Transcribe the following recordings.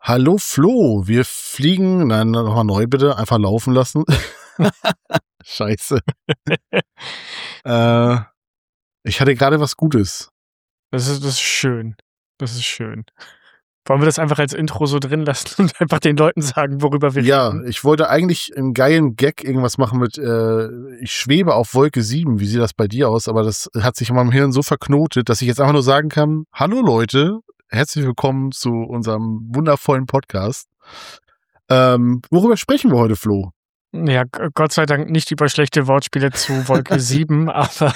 Hallo Flo, wir fliegen, nein, nochmal neu bitte, einfach laufen lassen. Scheiße. Ich hatte gerade was Gutes. Das ist schön. Das ist schön. Wollen wir das einfach als Intro so drin lassen und einfach den Leuten sagen, worüber wir reden? Ja, ich wollte eigentlich einen geilen Gag irgendwas machen mit ich schwebe auf Wolke 7. Wie sieht das bei dir aus? Aber das hat sich in meinem Hirn so verknotet, dass ich jetzt einfach nur sagen kann, hallo Leute, herzlich willkommen zu unserem wundervollen Podcast. Worüber sprechen wir heute, Flo? Ja, Gott sei Dank nicht über schlechte Wortspiele zu Wolke 7, aber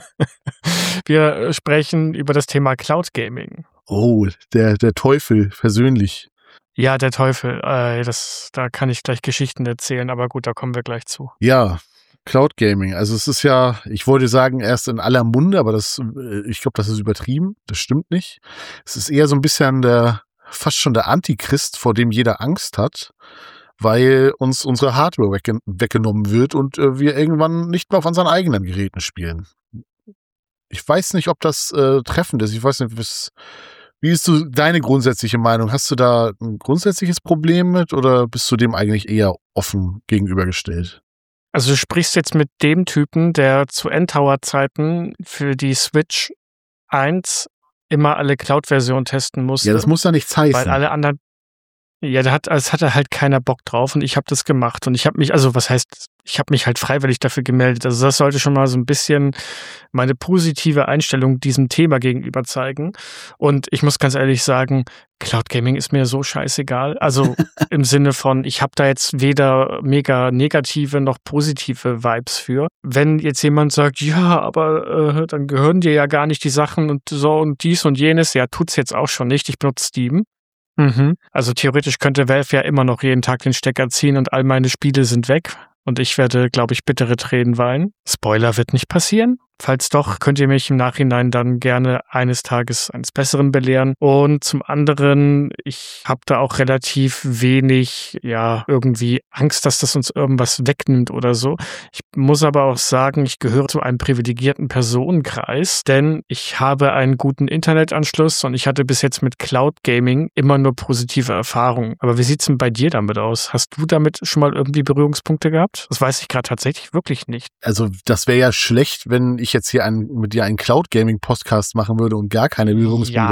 wir sprechen über das Thema Cloud Gaming. Oh, der Teufel persönlich. Ja, der Teufel. Da kann ich gleich Geschichten erzählen, aber gut, da kommen wir gleich zu. Ja, Cloud Gaming. Also es ist ja, ich wollte sagen, erst in aller Munde, aber ich glaube, das ist übertrieben. Das stimmt nicht. Es ist eher so ein bisschen fast schon der Antichrist, vor dem jeder Angst hat, weil uns unsere Hardware weggenommen wird und wir irgendwann nicht mehr auf unseren eigenen Geräten spielen. Ich weiß nicht, ob das treffend ist. Ich weiß nicht, wie ist deine grundsätzliche Meinung? Hast du da ein grundsätzliches Problem mit oder bist du dem eigentlich eher offen gegenübergestellt? Also du sprichst jetzt mit dem Typen, der zu N-Tower-Zeiten für die Switch 1 immer alle Cloud-Versionen testen musste. Ja, das muss ja nichts heißen. Weil alle anderen, ja, es hatte halt keiner Bock drauf und ich habe das gemacht und ich habe mich, also was heißt, ich habe mich halt freiwillig dafür gemeldet. Also das sollte schon mal so ein bisschen meine positive Einstellung diesem Thema gegenüber zeigen. Und ich muss ganz ehrlich sagen, Cloud Gaming ist mir so scheißegal. Also im Sinne von, ich habe da jetzt weder mega negative noch positive Vibes für. Wenn jetzt jemand sagt, ja, aber dann gehören dir ja gar nicht die Sachen und so und dies und jenes, ja, tut's jetzt auch schon nicht. Ich benutze Steam. Also theoretisch könnte Valve ja immer noch jeden Tag den Stecker ziehen und all meine Spiele sind weg. Und ich werde, glaube ich, bittere Tränen weinen. Spoiler wird nicht passieren. Falls doch, könnt ihr mich im Nachhinein dann gerne eines Tages eines Besseren belehren. Und zum anderen, ich habe da auch relativ wenig, ja, irgendwie Angst, dass das uns irgendwas wegnimmt oder so. Ich muss aber auch sagen, ich gehöre zu einem privilegierten Personenkreis, denn ich habe einen guten Internetanschluss und ich hatte bis jetzt mit Cloud Gaming immer nur positive Erfahrungen. Aber wie sieht's denn bei dir damit aus? Hast du damit schon mal irgendwie Berührungspunkte gehabt? Das weiß ich gerade tatsächlich wirklich nicht. Also das wäre ja schlecht, wenn ich jetzt hier mit dir einen Cloud-Gaming-Podcast machen würde und gar keine Berührungspunkte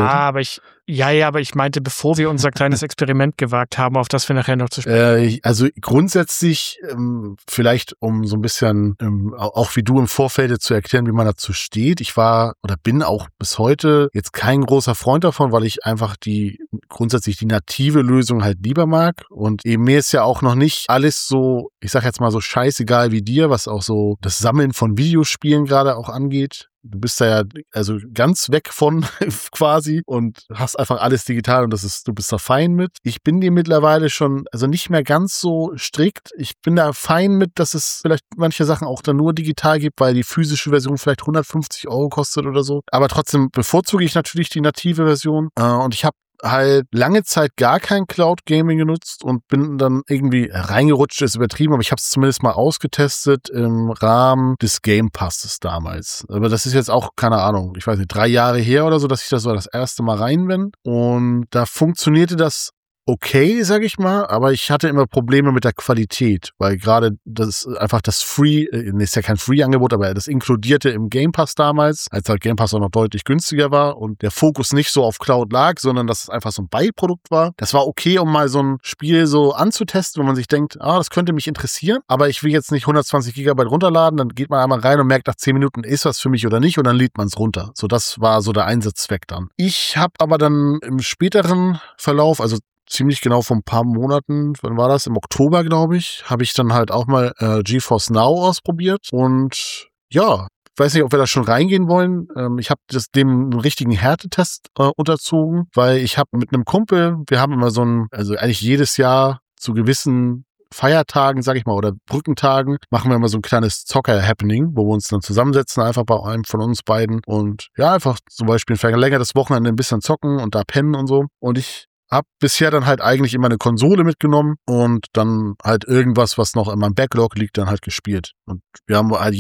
hätte. Aber ich meinte, bevor wir unser kleines Experiment gewagt haben, auf das wir nachher noch zu sprechen. Also grundsätzlich, vielleicht um so ein bisschen, auch wie du im Vorfeld zu erklären, wie man dazu steht. Ich war oder bin auch bis heute jetzt kein großer Freund davon, weil ich einfach grundsätzlich die native Lösung halt lieber mag. Und eben mir ist ja auch noch nicht alles so, ich sag jetzt mal so scheißegal wie dir, was auch so das Sammeln von Videospielen gerade auch angeht. Du bist da ja also ganz weg von quasi und hast einfach alles digital und du bist da fein mit. Ich bin dir mittlerweile schon, also nicht mehr ganz so strikt. Ich bin da fein mit, dass es vielleicht manche Sachen auch dann nur digital gibt, weil die physische Version vielleicht 150 € kostet oder so. Aber trotzdem bevorzuge ich natürlich die native Version und ich habe halt lange Zeit gar kein Cloud Gaming genutzt und bin dann irgendwie reingerutscht, ist übertrieben, aber ich habe es zumindest mal ausgetestet im Rahmen des Game Passes damals. Aber das ist jetzt auch, keine Ahnung, ich weiß nicht, 3 Jahre her oder so, dass ich da so das erste Mal rein bin und da funktionierte das okay, sag ich mal, aber ich hatte immer Probleme mit der Qualität, weil gerade das einfach das ist ja kein Free-Angebot, aber das inkludierte im Game Pass damals, als halt Game Pass auch noch deutlich günstiger war und der Fokus nicht so auf Cloud lag, sondern dass es einfach so ein Beiprodukt war. Das war okay, um mal so ein Spiel so anzutesten, wo man sich denkt, das könnte mich interessieren, aber ich will jetzt nicht 120 GB runterladen, dann geht man einmal rein und merkt nach 10 Minuten, ist was für mich oder nicht und dann lädt man es runter. So, das war so der Einsatzzweck dann. Ich habe aber dann im späteren Verlauf, also ziemlich genau vor ein paar Monaten, wann war das? Im Oktober, glaube ich, habe ich dann halt auch mal GeForce Now ausprobiert und ja, ich weiß nicht, ob wir da schon reingehen wollen. Ich habe dem einen richtigen Härtetest unterzogen, weil ich habe mit einem Kumpel, wir haben immer also eigentlich jedes Jahr zu gewissen Feiertagen, sag ich mal, oder Brückentagen, machen wir immer so ein kleines Zocker-Happening, wo wir uns dann zusammensetzen, einfach bei einem von uns beiden und ja, einfach zum Beispiel ein verlängertes Wochenende ein bisschen zocken und da pennen und so. Und ich hab bisher dann halt eigentlich immer eine Konsole mitgenommen und dann halt irgendwas, was noch in meinem Backlog liegt, dann halt gespielt. Und wir haben halt jeder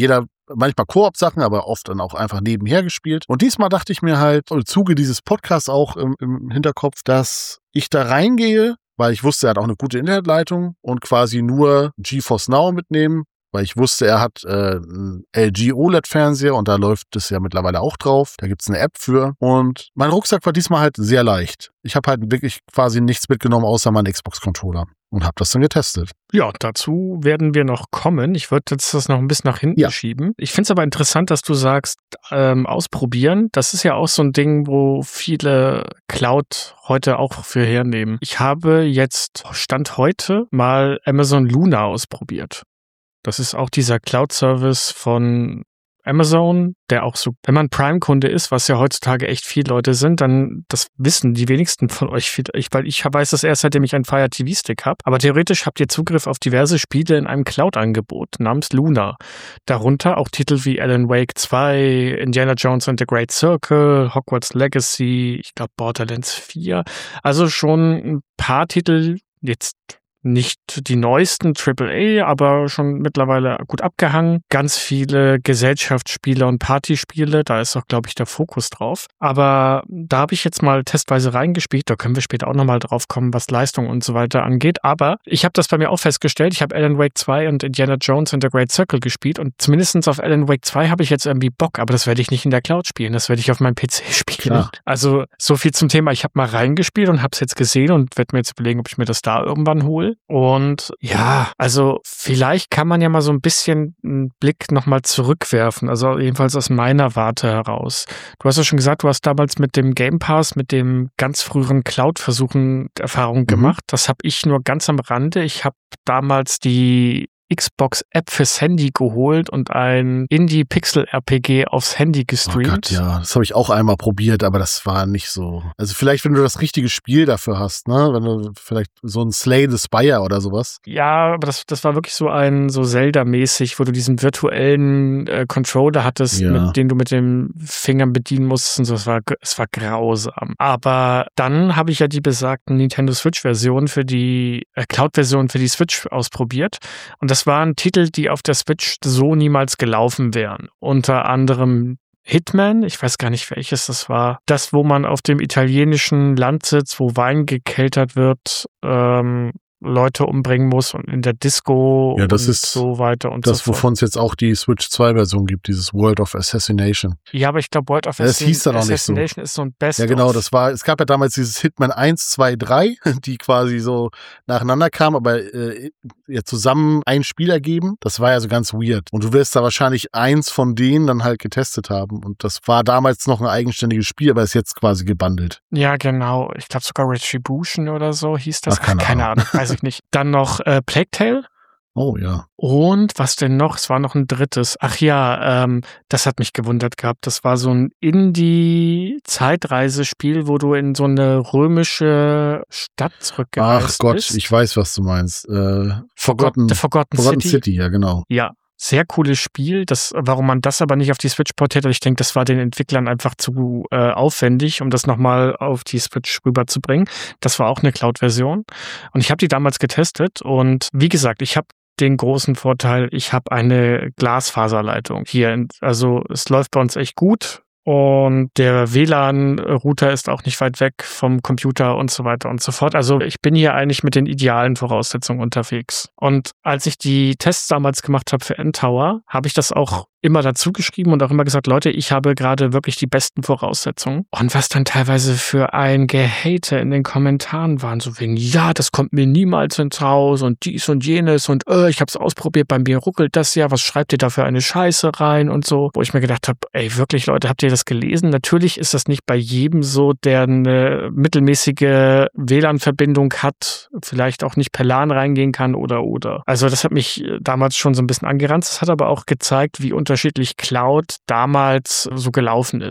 manchmal Koop-Sachen, aber oft dann auch einfach nebenher gespielt. Und diesmal dachte ich mir halt, im Zuge dieses Podcasts auch im Hinterkopf, dass ich da reingehe, weil ich wusste, er hat auch eine gute Internetleitung und quasi nur GeForce Now mitnehmen, weil ich wusste, er hat einen LG OLED-Fernseher und da läuft es ja mittlerweile auch drauf. Da gibt's eine App für. Und mein Rucksack war diesmal halt sehr leicht. Ich habe halt wirklich quasi nichts mitgenommen, außer meinen Xbox-Controller und habe das dann getestet. Ja, dazu werden wir noch kommen. Ich würde jetzt das noch ein bisschen nach hinten schieben. Ich finde es aber interessant, dass du sagst, ausprobieren. Das ist ja auch so ein Ding, wo viele Cloud heute auch für hernehmen. Ich habe jetzt, Stand heute, mal Amazon Luna ausprobiert. Das ist auch dieser Cloud-Service von Amazon, der auch so, wenn man Prime-Kunde ist, was ja heutzutage echt viele Leute sind, dann, das wissen die wenigsten von euch, weil ich weiß das erst, seitdem ich einen Fire TV-Stick habe. Aber theoretisch habt ihr Zugriff auf diverse Spiele in einem Cloud-Angebot namens Luna. Darunter auch Titel wie Alan Wake 2, Indiana Jones and the Great Circle, Hogwarts Legacy, ich glaube Borderlands 4. Also schon ein paar Titel, jetzt nicht die neuesten AAA, aber schon mittlerweile gut abgehangen. Ganz viele Gesellschaftsspiele und Partyspiele, da ist auch, glaube ich, der Fokus drauf. Aber da habe ich jetzt mal testweise reingespielt, da können wir später auch nochmal drauf kommen, was Leistung und so weiter angeht. Aber ich habe das bei mir auch festgestellt, ich habe Alan Wake 2 und Indiana Jones and the Great Circle gespielt und zumindest auf Alan Wake 2 habe ich jetzt irgendwie Bock, aber das werde ich nicht in der Cloud spielen, das werde ich auf meinem PC spielen. Klar. Also so viel zum Thema, ich habe mal reingespielt und habe es jetzt gesehen und werde mir jetzt überlegen, ob ich mir das da irgendwann hole. Und ja, also vielleicht kann man ja mal so ein bisschen einen Blick nochmal zurückwerfen, also jedenfalls aus meiner Warte heraus. Du hast ja schon gesagt, du hast damals mit dem Game Pass, mit dem ganz früheren Cloud-Versuchen Erfahrung gemacht. Das habe ich nur ganz am Rande. Ich habe damals die Xbox-App fürs Handy geholt und ein Indie-Pixel-RPG aufs Handy gestreamt. Oh Gott, ja, das habe ich auch einmal probiert, aber das war nicht so. Also vielleicht, wenn du das richtige Spiel dafür hast, ne? Wenn du vielleicht so ein Slay the Spire oder sowas. Ja, aber das war wirklich so ein so Zelda-mäßig, wo du diesen virtuellen Controller hattest, mit dem du mit den Fingern bedienen musstest und so. Es war grausam. Aber dann habe ich ja die besagten Nintendo Switch-Version für die Cloud-Version für die Switch ausprobiert. Und das waren Titel, die auf der Switch so niemals gelaufen wären. Unter anderem Hitman, ich weiß gar nicht, welches das war. Das, wo man auf dem italienischen Land sitzt, wo Wein gekeltert wird, Leute umbringen muss und in der Disco und so weiter und so fort. Das, wovon es jetzt auch die Switch 2-Version gibt, dieses World of Assassination. Ja, aber ich glaube, World of Assassination ist so ein Best-of. Ja, genau, es gab ja damals dieses Hitman 1, 2, 3, die quasi so nacheinander kamen, aber zusammen ein Spiel ergeben. Das war ja so ganz weird. Und du wirst da wahrscheinlich eins von denen dann halt getestet haben. Und das war damals noch ein eigenständiges Spiel, aber ist jetzt quasi gebundelt. Ja, genau. Ich glaube sogar Retribution oder so hieß das. Keine Ahnung. Weiß ich nicht. Dann noch Plague Tale. Oh ja. Und was denn noch? Es war noch ein drittes. Ach ja, das hat mich gewundert gehabt. Das war so ein Indie-Zeitreisespiel, wo du in so eine römische Stadt zurückgereist bist. Ach Gott, ich weiß, was du meinst. Forgotten City, ja genau. Ja. Sehr cooles Spiel. Warum man das aber nicht auf die Switch portiert hat, ich denke, das war den Entwicklern einfach zu aufwendig, um das nochmal auf die Switch rüberzubringen. Das war auch eine Cloud-Version. Und ich habe die damals getestet. Und wie gesagt, ich habe den großen Vorteil, ich habe eine Glasfaserleitung hier. Also es läuft bei uns echt gut. Und der WLAN-Router ist auch nicht weit weg vom Computer und so weiter und so fort. Also ich bin hier eigentlich mit den idealen Voraussetzungen unterwegs. Und als ich die Tests damals gemacht habe für N-Tower, habe ich das auch immer dazu geschrieben und auch immer gesagt, Leute, ich habe gerade wirklich die besten Voraussetzungen. Und was dann teilweise für ein Gehate in den Kommentaren waren, so wegen, ja, das kommt mir niemals ins Haus und dies und jenes und ich habe es ausprobiert, bei mir ruckelt das ja, was schreibt ihr da für eine Scheiße rein und so. Wo ich mir gedacht habe, ey, wirklich, Leute, habt ihr das gelesen? Natürlich ist das nicht bei jedem so, der eine mittelmäßige WLAN-Verbindung hat, vielleicht auch nicht per LAN reingehen kann oder. Also das hat mich damals schon so ein bisschen angeranzt. Das hat aber auch gezeigt, wie unterschiedlich Cloud damals so gelaufen ist.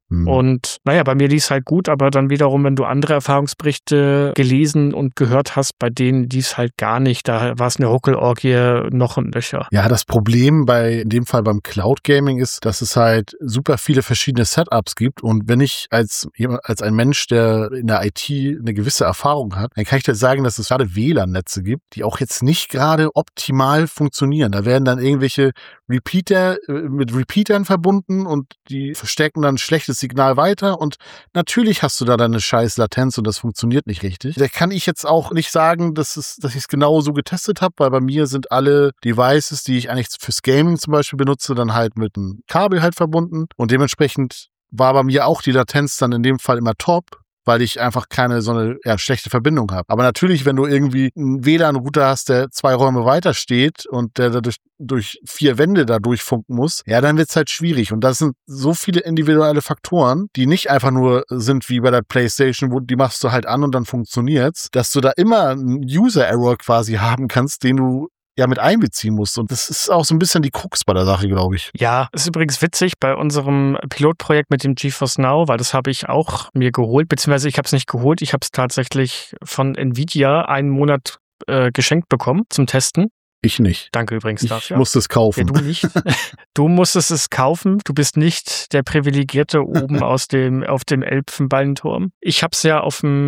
Und naja, bei mir lief es halt gut, aber dann wiederum, wenn du andere Erfahrungsberichte gelesen und gehört hast, bei denen lief es halt gar nicht. Da war es eine Ruckelorgie noch und nöcher. Ja, das Problem in dem Fall beim Cloud Gaming ist, dass es halt super viele verschiedene Setups gibt. Und wenn ich als ein Mensch, der in der IT eine gewisse Erfahrung hat, dann kann ich dir sagen, dass es gerade WLAN-Netze gibt, die auch jetzt nicht gerade optimal funktionieren. Da werden dann irgendwelche Repeater mit Repeatern verbunden und die verstärken dann schlechtes Signal weiter und natürlich hast du da deine scheiß Latenz und das funktioniert nicht richtig. Da kann ich jetzt auch nicht sagen, dass ich es genau so getestet habe, weil bei mir sind alle Devices, die ich eigentlich fürs Gaming zum Beispiel benutze, dann halt mit einem Kabel halt verbunden und dementsprechend war bei mir auch die Latenz dann in dem Fall immer top, weil ich einfach keine so eine schlechte Verbindung habe. Aber natürlich, wenn du irgendwie einen WLAN-Router hast, der 2 Räume weiter steht und der durch 4 Wände da durchfunken muss, ja, dann wird's halt schwierig. Und das sind so viele individuelle Faktoren, die nicht einfach nur sind wie bei der PlayStation, wo die machst du halt an und dann funktioniert's, dass du da immer einen User-Error quasi haben kannst, den du mit einbeziehen musst. Und das ist auch so ein bisschen die Krux bei der Sache, glaube ich. Ja, ist übrigens witzig bei unserem Pilotprojekt mit dem GeForce Now, weil das habe ich auch mir geholt, beziehungsweise ich habe es nicht geholt, ich habe es tatsächlich von Nvidia einen Monat geschenkt bekommen zum Testen. Ich nicht. Danke übrigens dafür. Ich musste es kaufen. Ja, du nicht. Du musstest es kaufen. Du bist nicht der Privilegierte oben auf dem Elfenbeinturm. Ich habe es ja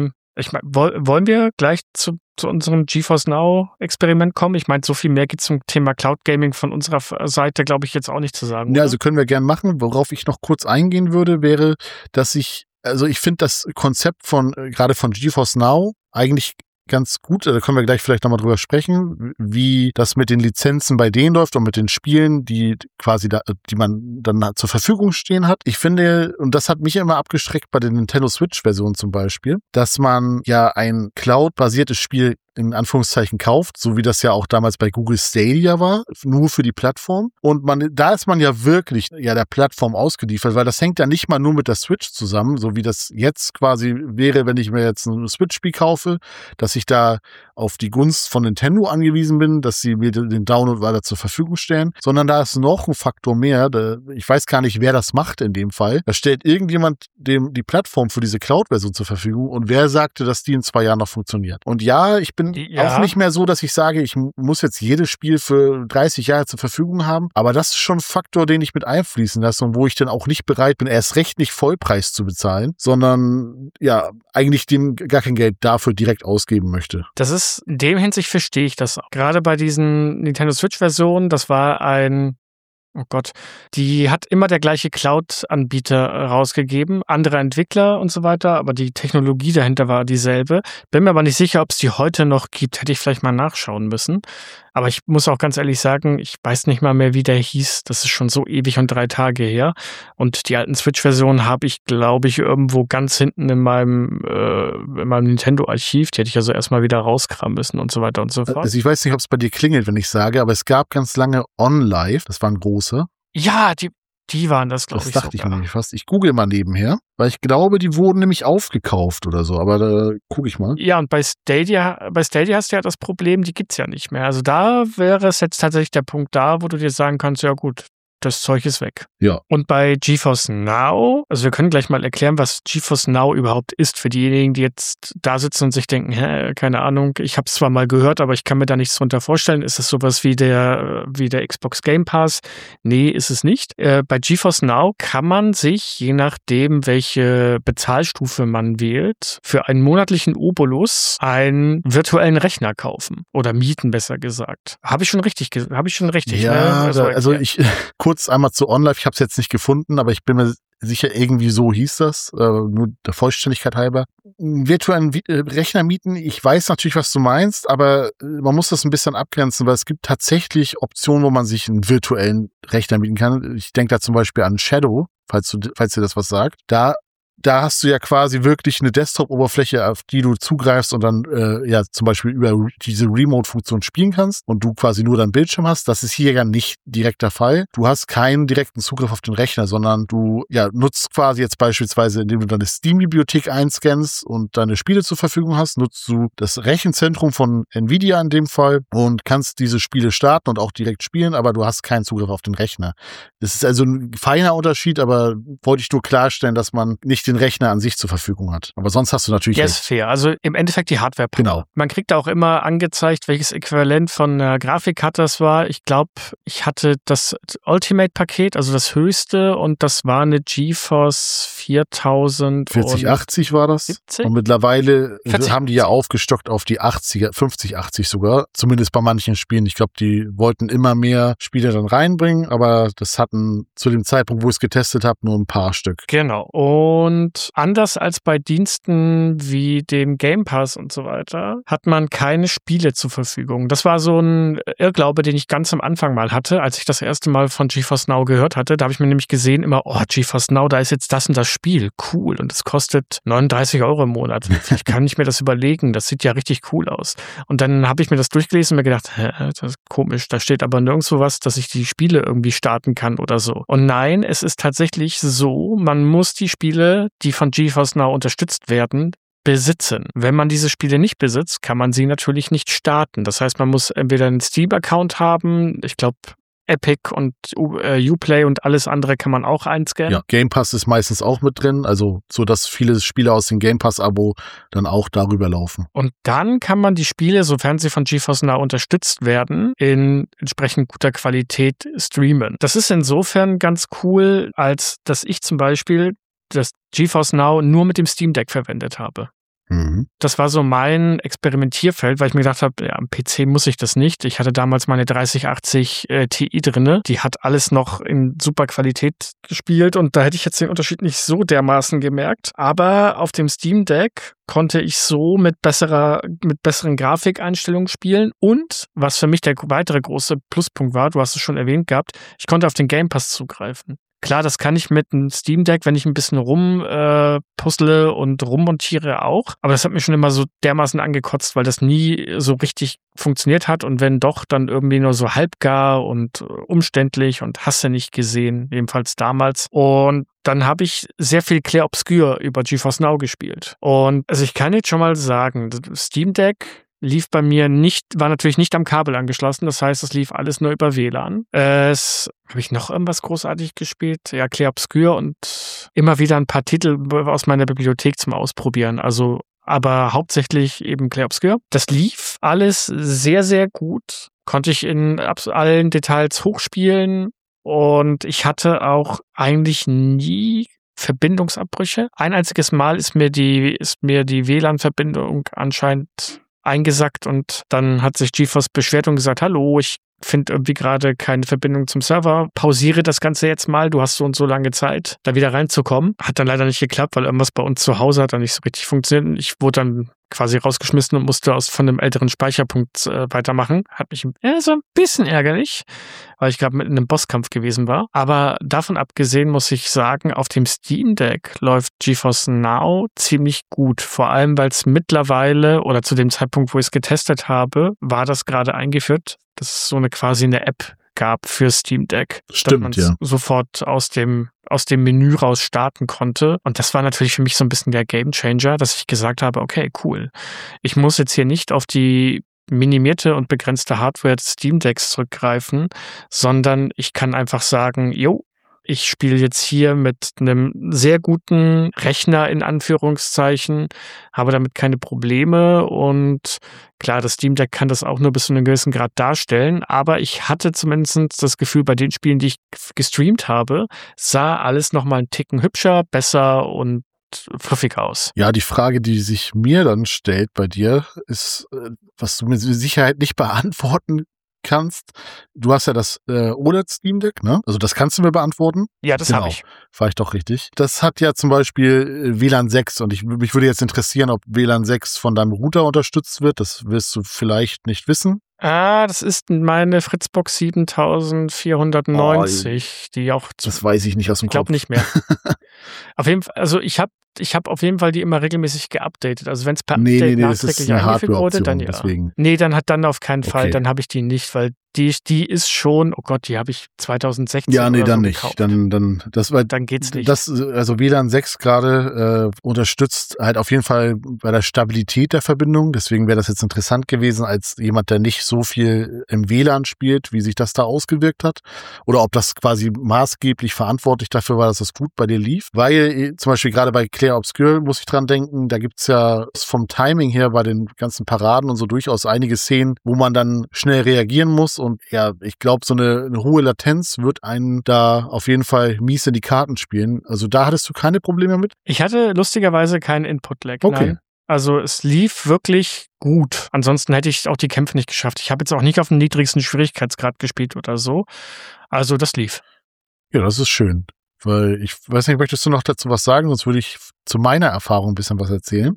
wollen wir gleich zu unserem GeForce Now Experiment kommen? Ich meine, so viel mehr geht zum Thema Cloud Gaming von unserer Seite, glaube ich, jetzt auch nicht zu sagen. Ja, also können wir gern machen. Worauf ich noch kurz eingehen würde, wäre, dass ich finde das Konzept gerade von GeForce Now eigentlich ganz gut, da können wir gleich vielleicht nochmal drüber sprechen, wie das mit den Lizenzen bei denen läuft und mit den Spielen, die quasi die man dann zur Verfügung stehen hat. Ich finde, und das hat mich immer abgeschreckt bei der Nintendo Switch-Version zum Beispiel, dass man ja ein Cloud-basiertes Spiel in Anführungszeichen kauft, so wie das ja auch damals bei Google Stadia war, nur für die Plattform. Und da ist man ja wirklich der Plattform ausgeliefert, weil das hängt ja nicht mal nur mit der Switch zusammen, so wie das jetzt quasi wäre, wenn ich mir jetzt ein Switch-Spiel kaufe, dass ich da auf die Gunst von Nintendo angewiesen bin, dass sie mir den Download weiter zur Verfügung stellen, sondern da ist noch ein Faktor mehr. Ich weiß gar nicht, wer das macht in dem Fall. Da stellt irgendjemand die Plattform für diese Cloud-Version zur Verfügung und wer sagte, dass die in 2 Jahren noch funktioniert? Und ja, ich bin auch nicht mehr so, dass ich sage, ich muss jetzt jedes Spiel für 30 Jahre zur Verfügung haben, aber das ist schon ein Faktor, den ich mit einfließen lasse und wo ich dann auch nicht bereit bin, erst recht nicht Vollpreis zu bezahlen, sondern eigentlich dem gar kein Geld dafür direkt ausgeben möchte. Das ist, in dem Hinsicht verstehe ich das auch. Gerade bei diesen Nintendo Switch-Versionen, das war oh Gott, die hat immer der gleiche Cloud-Anbieter rausgegeben, andere Entwickler und so weiter, aber die Technologie dahinter war dieselbe. Bin mir aber nicht sicher, ob es die heute noch gibt, hätte ich vielleicht mal nachschauen müssen. Aber ich muss auch ganz ehrlich sagen, ich weiß nicht mal mehr, wie der hieß. Das ist schon so ewig und 3 Tage her. Und die alten Switch-Versionen habe ich, glaube ich, irgendwo ganz hinten in meinem Nintendo-Archiv. Die hätte ich also erstmal wieder rauskramen müssen und so weiter und so fort. Also ich weiß nicht, ob es bei dir klingelt, wenn ich sage, aber es gab ganz lange OnLive, das waren große. Ja, die waren das, glaube ich. Das dachte ich mir nämlich fast. Ich google mal nebenher, weil ich glaube, die wurden nämlich aufgekauft oder so, aber da gucke ich mal. Ja, und bei Stadia hast du ja das Problem, die gibt's ja nicht mehr. Also da wäre es jetzt tatsächlich der Punkt da, wo du dir sagen kannst, ja gut, das Zeug ist weg. Ja. Und bei GeForce Now, also wir können gleich mal erklären, was GeForce Now überhaupt ist, für diejenigen, die jetzt da sitzen und sich denken, keine Ahnung, ich habe es zwar mal gehört, aber ich kann mir da nichts drunter vorstellen. Ist es sowas wie der Xbox Game Pass? Nee, ist es nicht. Bei GeForce Now kann man sich, je nachdem, welche Bezahlstufe man wählt, für einen monatlichen Obolus einen virtuellen Rechner kaufen. Oder mieten, besser gesagt. Habe ich schon richtig? Ja, ne? also ich kurz einmal zu OnLive, ich habe es jetzt nicht gefunden, aber ich bin mir sicher, irgendwie so hieß das, nur der Vollständigkeit halber. Virtuellen Rechner mieten, ich weiß natürlich, was du meinst, aber man muss das ein bisschen abgrenzen, weil es gibt tatsächlich Optionen, wo man sich einen virtuellen Rechner mieten kann. Ich denke da zum Beispiel an Shadow, falls dir das was sagt. Da da hast du ja quasi wirklich eine Desktop-Oberfläche, auf die du zugreifst und dann zum Beispiel über diese Remote-Funktion spielen kannst und du quasi nur deinen Bildschirm hast. Das ist hier ja nicht direkt der Fall. Du hast keinen direkten Zugriff auf den Rechner, sondern du nutzt quasi jetzt beispielsweise, indem du deine Steam-Bibliothek einscannst und deine Spiele zur Verfügung hast, nutzt du das Rechenzentrum von Nvidia in dem Fall und kannst diese Spiele starten und auch direkt spielen, aber du hast keinen Zugriff auf den Rechner. Das ist also ein feiner Unterschied, aber wollte ich nur klarstellen, dass man nicht den Rechner an sich zur Verfügung hat. Aber sonst hast du natürlich Ja, ist fair. Also im Endeffekt die Hardware. Genau. Man kriegt auch immer angezeigt, welches Äquivalent von einer Grafikkarte das war. Ich glaube, ich hatte das Ultimate-Paket, also das höchste, und das war eine GeForce 4000 4080 war das. 70? Und mittlerweile 40. haben die ja aufgestockt auf die 80er, 5080 sogar. Zumindest bei manchen Spielen. Ich glaube, die wollten immer mehr Spiele dann reinbringen, aber das hatten zu dem Zeitpunkt, wo ich es getestet habe, nur ein paar Stück. Genau. Und anders als bei Diensten wie dem Game Pass und so weiter, hat man keine Spiele zur Verfügung. Das war so ein Irrglaube, den ich ganz am Anfang mal hatte, als ich das erste Mal von GeForce Now gehört hatte. Da habe ich mir nämlich gesehen, immer, GeForce Now, da ist jetzt das und das Spiel. Cool. Und es kostet 39 € im Monat. Vielleicht kann ich mir das überlegen. Das sieht ja richtig cool aus. Und dann habe ich mir das durchgelesen und mir gedacht, das ist komisch. Da steht aber nirgendwo was, dass ich die Spiele irgendwie starten kann oder so. Und nein, es ist tatsächlich so, man muss die Spiele, die von GeForce Now unterstützt werden, besitzen. Wenn man diese Spiele nicht besitzt, kann man sie natürlich nicht starten. Das heißt, man muss entweder einen Steam-Account haben, ich glaube Epic und Uplay und alles andere kann man auch einscannen. Ja, Game Pass ist meistens auch mit drin, also so, dass viele Spiele aus dem Game Pass-Abo dann auch darüber laufen. Und dann kann man die Spiele, sofern sie von GeForce Now unterstützt werden, in entsprechend guter Qualität streamen. Das ist insofern ganz cool, als dass ich zum Beispiel das GeForce Now nur mit dem Steam Deck verwendet habe. Das war so mein Experimentierfeld, weil ich mir gedacht habe, ja, am PC muss ich das nicht. Ich hatte damals meine 3080 Ti drinne. Die hat alles noch in super Qualität gespielt und da hätte ich jetzt den Unterschied nicht so dermaßen gemerkt. Aber auf dem Steam Deck konnte ich so mit besseren Grafikeinstellungen spielen und, was für mich der weitere große Pluspunkt war, du hast es schon erwähnt gehabt, ich konnte auf den Game Pass zugreifen. Klar, das kann ich mit einem Steam Deck, wenn ich ein bisschen rumpuzzle und rummontiere auch. Aber das hat mich schon immer so dermaßen angekotzt, weil das nie so richtig funktioniert hat. Und wenn doch, dann irgendwie nur so halbgar und umständlich und hast du nicht gesehen, jedenfalls damals. Und dann habe ich sehr viel Clair Obscur über GeForce Now gespielt. Und also ich kann jetzt schon mal sagen, das Steam Deck lief bei mir nicht, war natürlich nicht am Kabel angeschlossen, das heißt, es lief alles nur über WLAN. Habe ich noch irgendwas großartig gespielt? Ja, Clair Obscur und immer wieder ein paar Titel aus meiner Bibliothek zum Ausprobieren, also aber hauptsächlich eben Clair Obscur. Das lief alles sehr, sehr gut, konnte ich in allen Details hochspielen und ich hatte auch eigentlich nie Verbindungsabbrüche. Ein einziges Mal ist mir die WLAN-Verbindung anscheinend eingesackt und dann hat sich GeForce beschwert und gesagt, hallo, ich finde irgendwie gerade keine Verbindung zum Server, pausiere das Ganze jetzt mal, du hast so und so lange Zeit, da wieder reinzukommen. Hat dann leider nicht geklappt, weil irgendwas bei uns zu Hause hat dann nicht so richtig funktioniert. Ich wurde dann quasi rausgeschmissen und musste von einem älteren Speicherpunkt weitermachen. Hat mich so ein bisschen ärgerlich, weil ich gerade mit in einem Bosskampf gewesen war. Aber davon abgesehen muss ich sagen, auf dem Steam Deck läuft GeForce Now ziemlich gut. Vor allem, weil es mittlerweile oder zu dem Zeitpunkt, wo ich es getestet habe, war das gerade eingeführt, dass es so quasi eine App gab für Steam Deck. Stimmt, ja. Sofort aus dem Menü raus starten konnte. Und das war natürlich für mich so ein bisschen der Gamechanger, dass ich gesagt habe, okay, cool. Ich muss jetzt hier nicht auf die minimierte und begrenzte Hardware des Steam Decks zurückgreifen, sondern ich kann einfach sagen, ich spiele jetzt hier mit einem sehr guten Rechner in Anführungszeichen, habe damit keine Probleme und klar, das Steam Deck kann das auch nur bis zu einem gewissen Grad darstellen, aber ich hatte zumindest das Gefühl, bei den Spielen, die ich gestreamt habe, sah alles nochmal einen Ticken hübscher, besser und fluffig aus. Ja, die Frage, die sich mir dann stellt bei dir, ist, was du mit Sicherheit nicht beantworten kannst. Du hast ja das OLED Steam Deck, ne? Also das kannst du mir beantworten. Ja, das habe ich. War ich doch richtig. Das hat ja zum Beispiel WLAN 6 und mich würde jetzt interessieren, ob WLAN 6 von deinem Router unterstützt wird. Das wirst du vielleicht nicht wissen. Das ist meine Fritzbox 7490, die auch... Das weiß ich nicht aus dem Ich glaube nicht mehr. Auf jeden Fall, also ich hab auf jeden Fall die immer regelmäßig geupdatet. Also wenn es per Update nachträglich eingefügt wurde, dann ja. Deswegen. Nee, dann auf keinen Fall. Dann habe ich die nicht, weil die ist schon, oh Gott, die habe ich 2016 Ja, nee, oder dann so nicht. gekauft. Dann geht's nicht. Also WLAN 6 gerade unterstützt halt auf jeden Fall bei der Stabilität der Verbindung. Deswegen wäre das jetzt interessant gewesen, als jemand, der nicht so viel im WLAN spielt, wie sich das da ausgewirkt hat. Oder ob das quasi maßgeblich verantwortlich dafür war, dass das gut bei dir lief. Weil zum Beispiel gerade bei Clair Obscur muss ich dran denken, da gibt's ja vom Timing her bei den ganzen Paraden und so durchaus einige Szenen, wo man dann schnell reagieren muss. Und ja, ich glaube, so eine hohe Latenz wird einen da auf jeden Fall mies in die Karten spielen. Also da hattest du keine Probleme mit? Ich hatte lustigerweise keinen Input-Lag. Okay. Nein. Also es lief wirklich gut. Ansonsten hätte ich auch die Kämpfe nicht geschafft. Ich habe jetzt auch nicht auf dem niedrigsten Schwierigkeitsgrad gespielt oder so. Also das lief. Ja, das ist schön. Weil ich weiß nicht, möchtest du noch dazu was sagen? Sonst würde ich zu meiner Erfahrung ein bisschen was erzählen.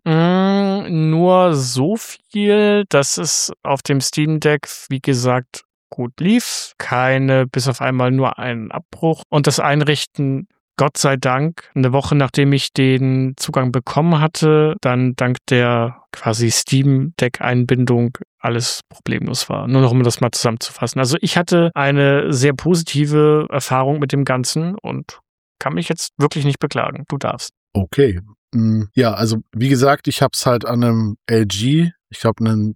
Nur so viel, dass es auf dem Steam Deck, wie gesagt, gut lief. Bis auf einmal nur einen Abbruch. Und das Einrichten, Gott sei Dank, eine Woche nachdem ich den Zugang bekommen hatte, dann dank der quasi Steam Deck Einbindung alles problemlos war. Nur noch, um das mal zusammenzufassen. Also ich hatte eine sehr positive Erfahrung mit dem Ganzen und kann mich jetzt wirklich nicht beklagen. Du darfst. Okay. Ja, also wie gesagt, ich habe es halt an einem LG, ich glaube einen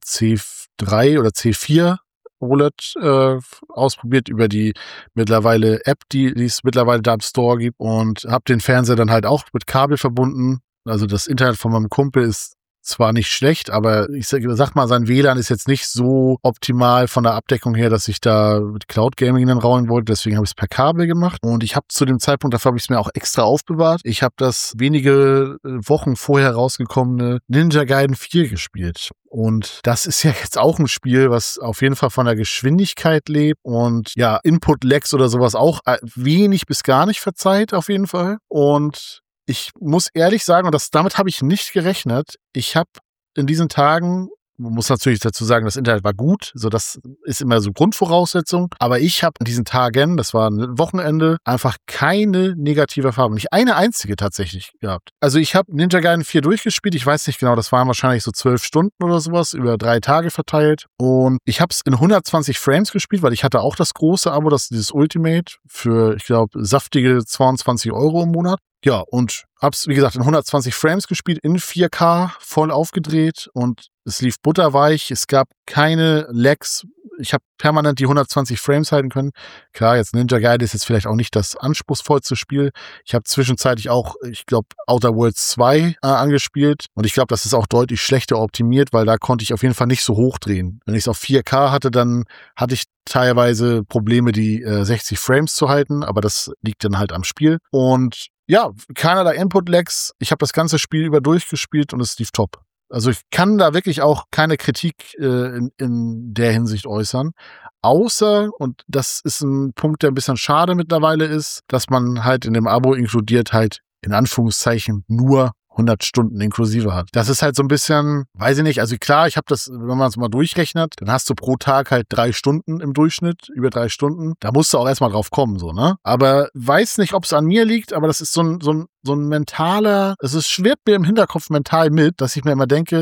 C3 oder C4 OLED ausprobiert über die mittlerweile App, die es mittlerweile da im Store gibt, und habe den Fernseher dann halt auch mit Kabel verbunden. Also das Internet von meinem Kumpel ist zwar nicht schlecht, aber ich sag mal, sein WLAN ist jetzt nicht so optimal von der Abdeckung her, dass ich da mit Cloud Gaming dann rauen wollte. Deswegen habe ich es per Kabel gemacht. Und ich habe zu dem Zeitpunkt, dafür habe ich es mir auch extra aufbewahrt. Ich habe das wenige Wochen vorher rausgekommene Ninja Gaiden 4 gespielt. Und das ist ja jetzt auch ein Spiel, was auf jeden Fall von der Geschwindigkeit lebt und ja, Input-Lags oder sowas auch wenig bis gar nicht verzeiht auf jeden Fall. Und ich muss ehrlich sagen, und damit habe ich nicht gerechnet, ich habe in diesen Tagen, man muss natürlich dazu sagen, das Internet war gut, so das ist immer so Grundvoraussetzung, aber ich habe in diesen Tagen, das war ein Wochenende, einfach keine negative Erfahrung, nicht eine einzige tatsächlich gehabt. Also ich habe Ninja Gaiden 4 durchgespielt, ich weiß nicht genau, das waren wahrscheinlich so 12 Stunden oder sowas, über 3 Tage verteilt, und ich habe es in 120 Frames gespielt, weil ich hatte auch das große Abo, dieses Ultimate, für, ich glaube, saftige 22 € im Monat. Ja, und hab's, wie gesagt, in 120 Frames gespielt, in 4K, voll aufgedreht, und es lief butterweich, es gab keine Lags, ich habe permanent die 120 Frames halten können. Klar, jetzt Ninja Gaiden ist jetzt vielleicht auch nicht das anspruchsvollste Spiel. Ich habe zwischenzeitlich auch, ich glaube, Outer Worlds 2 angespielt, und ich glaube, das ist auch deutlich schlechter optimiert, weil da konnte ich auf jeden Fall nicht so hochdrehen. Wenn ich es auf 4K hatte, dann hatte ich teilweise Probleme, die 60 Frames zu halten, aber das liegt dann halt am Spiel. Und ja, keinerlei Input-Lags. Ich habe das ganze Spiel über durchgespielt und es lief top. Also ich kann da wirklich auch keine Kritik in der Hinsicht äußern. Außer, und das ist ein Punkt, der ein bisschen schade mittlerweile ist, dass man halt in dem Abo inkludiert halt in Anführungszeichen nur 100 Stunden inklusive hat. Das ist halt so ein bisschen, weiß ich nicht, also klar, ich habe das, wenn man es mal durchrechnet, dann hast du pro Tag halt 3 Stunden im Durchschnitt, über 3 Stunden. Da musst du auch erstmal drauf kommen, so, ne? Aber weiß nicht, ob es an mir liegt, aber das ist so ein mentaler, es schwirrt mir im Hinterkopf mental mit, dass ich mir immer denke,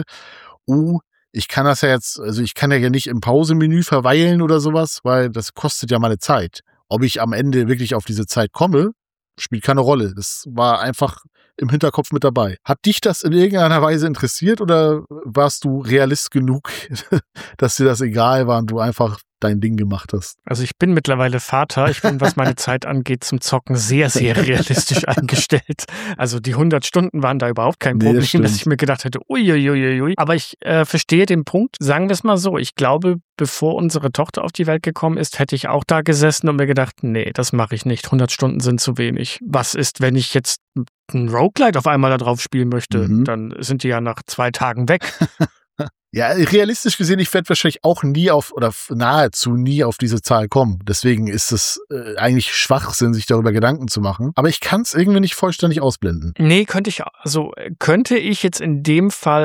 ich kann das ja jetzt, also ich kann ja hier nicht im Pausemenü verweilen oder sowas, weil das kostet ja meine Zeit. Ob ich am Ende wirklich auf diese Zeit komme, spielt keine Rolle. Das war einfach im Hinterkopf mit dabei. Hat dich das in irgendeiner Weise interessiert, oder warst du realist genug, dass dir das egal war und du einfach dein Ding gemacht hast? Also ich bin mittlerweile Vater. Ich bin, was meine Zeit angeht, zum Zocken sehr, sehr realistisch eingestellt. Also die 100 Stunden waren da überhaupt kein Problem, dass ich mir gedacht hätte, uiuiuiui. Aber ich verstehe den Punkt. Sagen wir es mal so. Ich glaube, bevor unsere Tochter auf die Welt gekommen ist, hätte ich auch da gesessen und mir gedacht, nee, das mache ich nicht. 100 Stunden sind zu wenig. Was ist, wenn ich jetzt ein Roguelite auf einmal da drauf spielen möchte? Dann sind die ja nach 2 Tagen weg. Ja, realistisch gesehen, ich werde wahrscheinlich auch nie oder nahezu nie auf diese Zahl kommen. Deswegen ist es eigentlich Schwachsinn, sich darüber Gedanken zu machen. Aber ich kann es irgendwie nicht vollständig ausblenden. Nee, könnte ich jetzt in dem Fall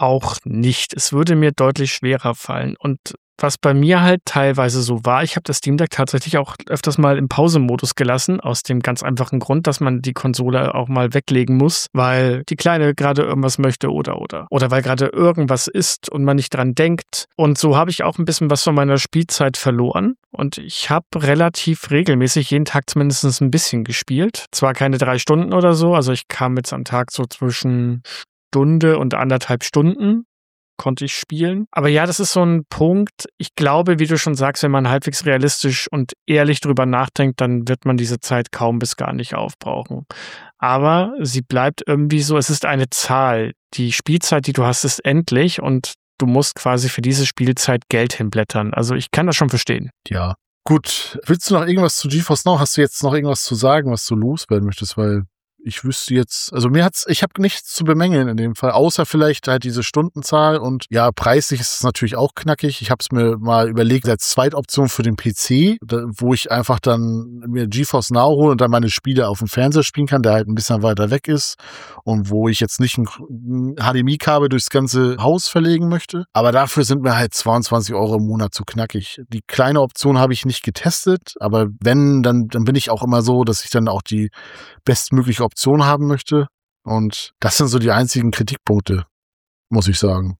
auch nicht. Es würde mir deutlich schwerer fallen. Und was bei mir halt teilweise so war, ich habe das Steam Deck tatsächlich auch öfters mal im Pausemodus gelassen, aus dem ganz einfachen Grund, dass man die Konsole auch mal weglegen muss, weil die Kleine gerade irgendwas möchte oder weil gerade irgendwas ist und man nicht dran denkt. Und so habe ich auch ein bisschen was von meiner Spielzeit verloren. Und ich habe relativ regelmäßig jeden Tag zumindest ein bisschen gespielt. Zwar keine 3 Stunden oder so, also ich kam jetzt am Tag so zwischen Stunde und 1,5 Stunden konnte ich spielen. Aber ja, das ist so ein Punkt. Ich glaube, wie du schon sagst, wenn man halbwegs realistisch und ehrlich drüber nachdenkt, dann wird man diese Zeit kaum bis gar nicht aufbrauchen. Aber sie bleibt irgendwie so, es ist eine Zahl. Die Spielzeit, die du hast, ist endlich und du musst quasi für diese Spielzeit Geld hinblättern. Also ich kann das schon verstehen. Ja. Gut. Willst du noch irgendwas zu GeForce Now? Hast du jetzt noch irgendwas zu sagen, was du loswerden möchtest? Weil ich wüsste jetzt, also ich habe nichts zu bemängeln in dem Fall, außer vielleicht halt diese Stundenzahl und ja, preislich ist es natürlich auch knackig. Ich habe es mir mal überlegt als Zweitoption für den PC, wo ich einfach dann mir GeForce Now hole und dann meine Spiele auf dem Fernseher spielen kann, der halt ein bisschen weiter weg ist und wo ich jetzt nicht ein HDMI-Kabel durchs ganze Haus verlegen möchte. Aber dafür sind mir halt 22 € im Monat zu knackig. Die kleine Option habe ich nicht getestet, aber wenn, dann bin ich auch immer so, dass ich dann auch die bestmögliche Option haben möchte. Und das sind so die einzigen Kritikpunkte, muss ich sagen.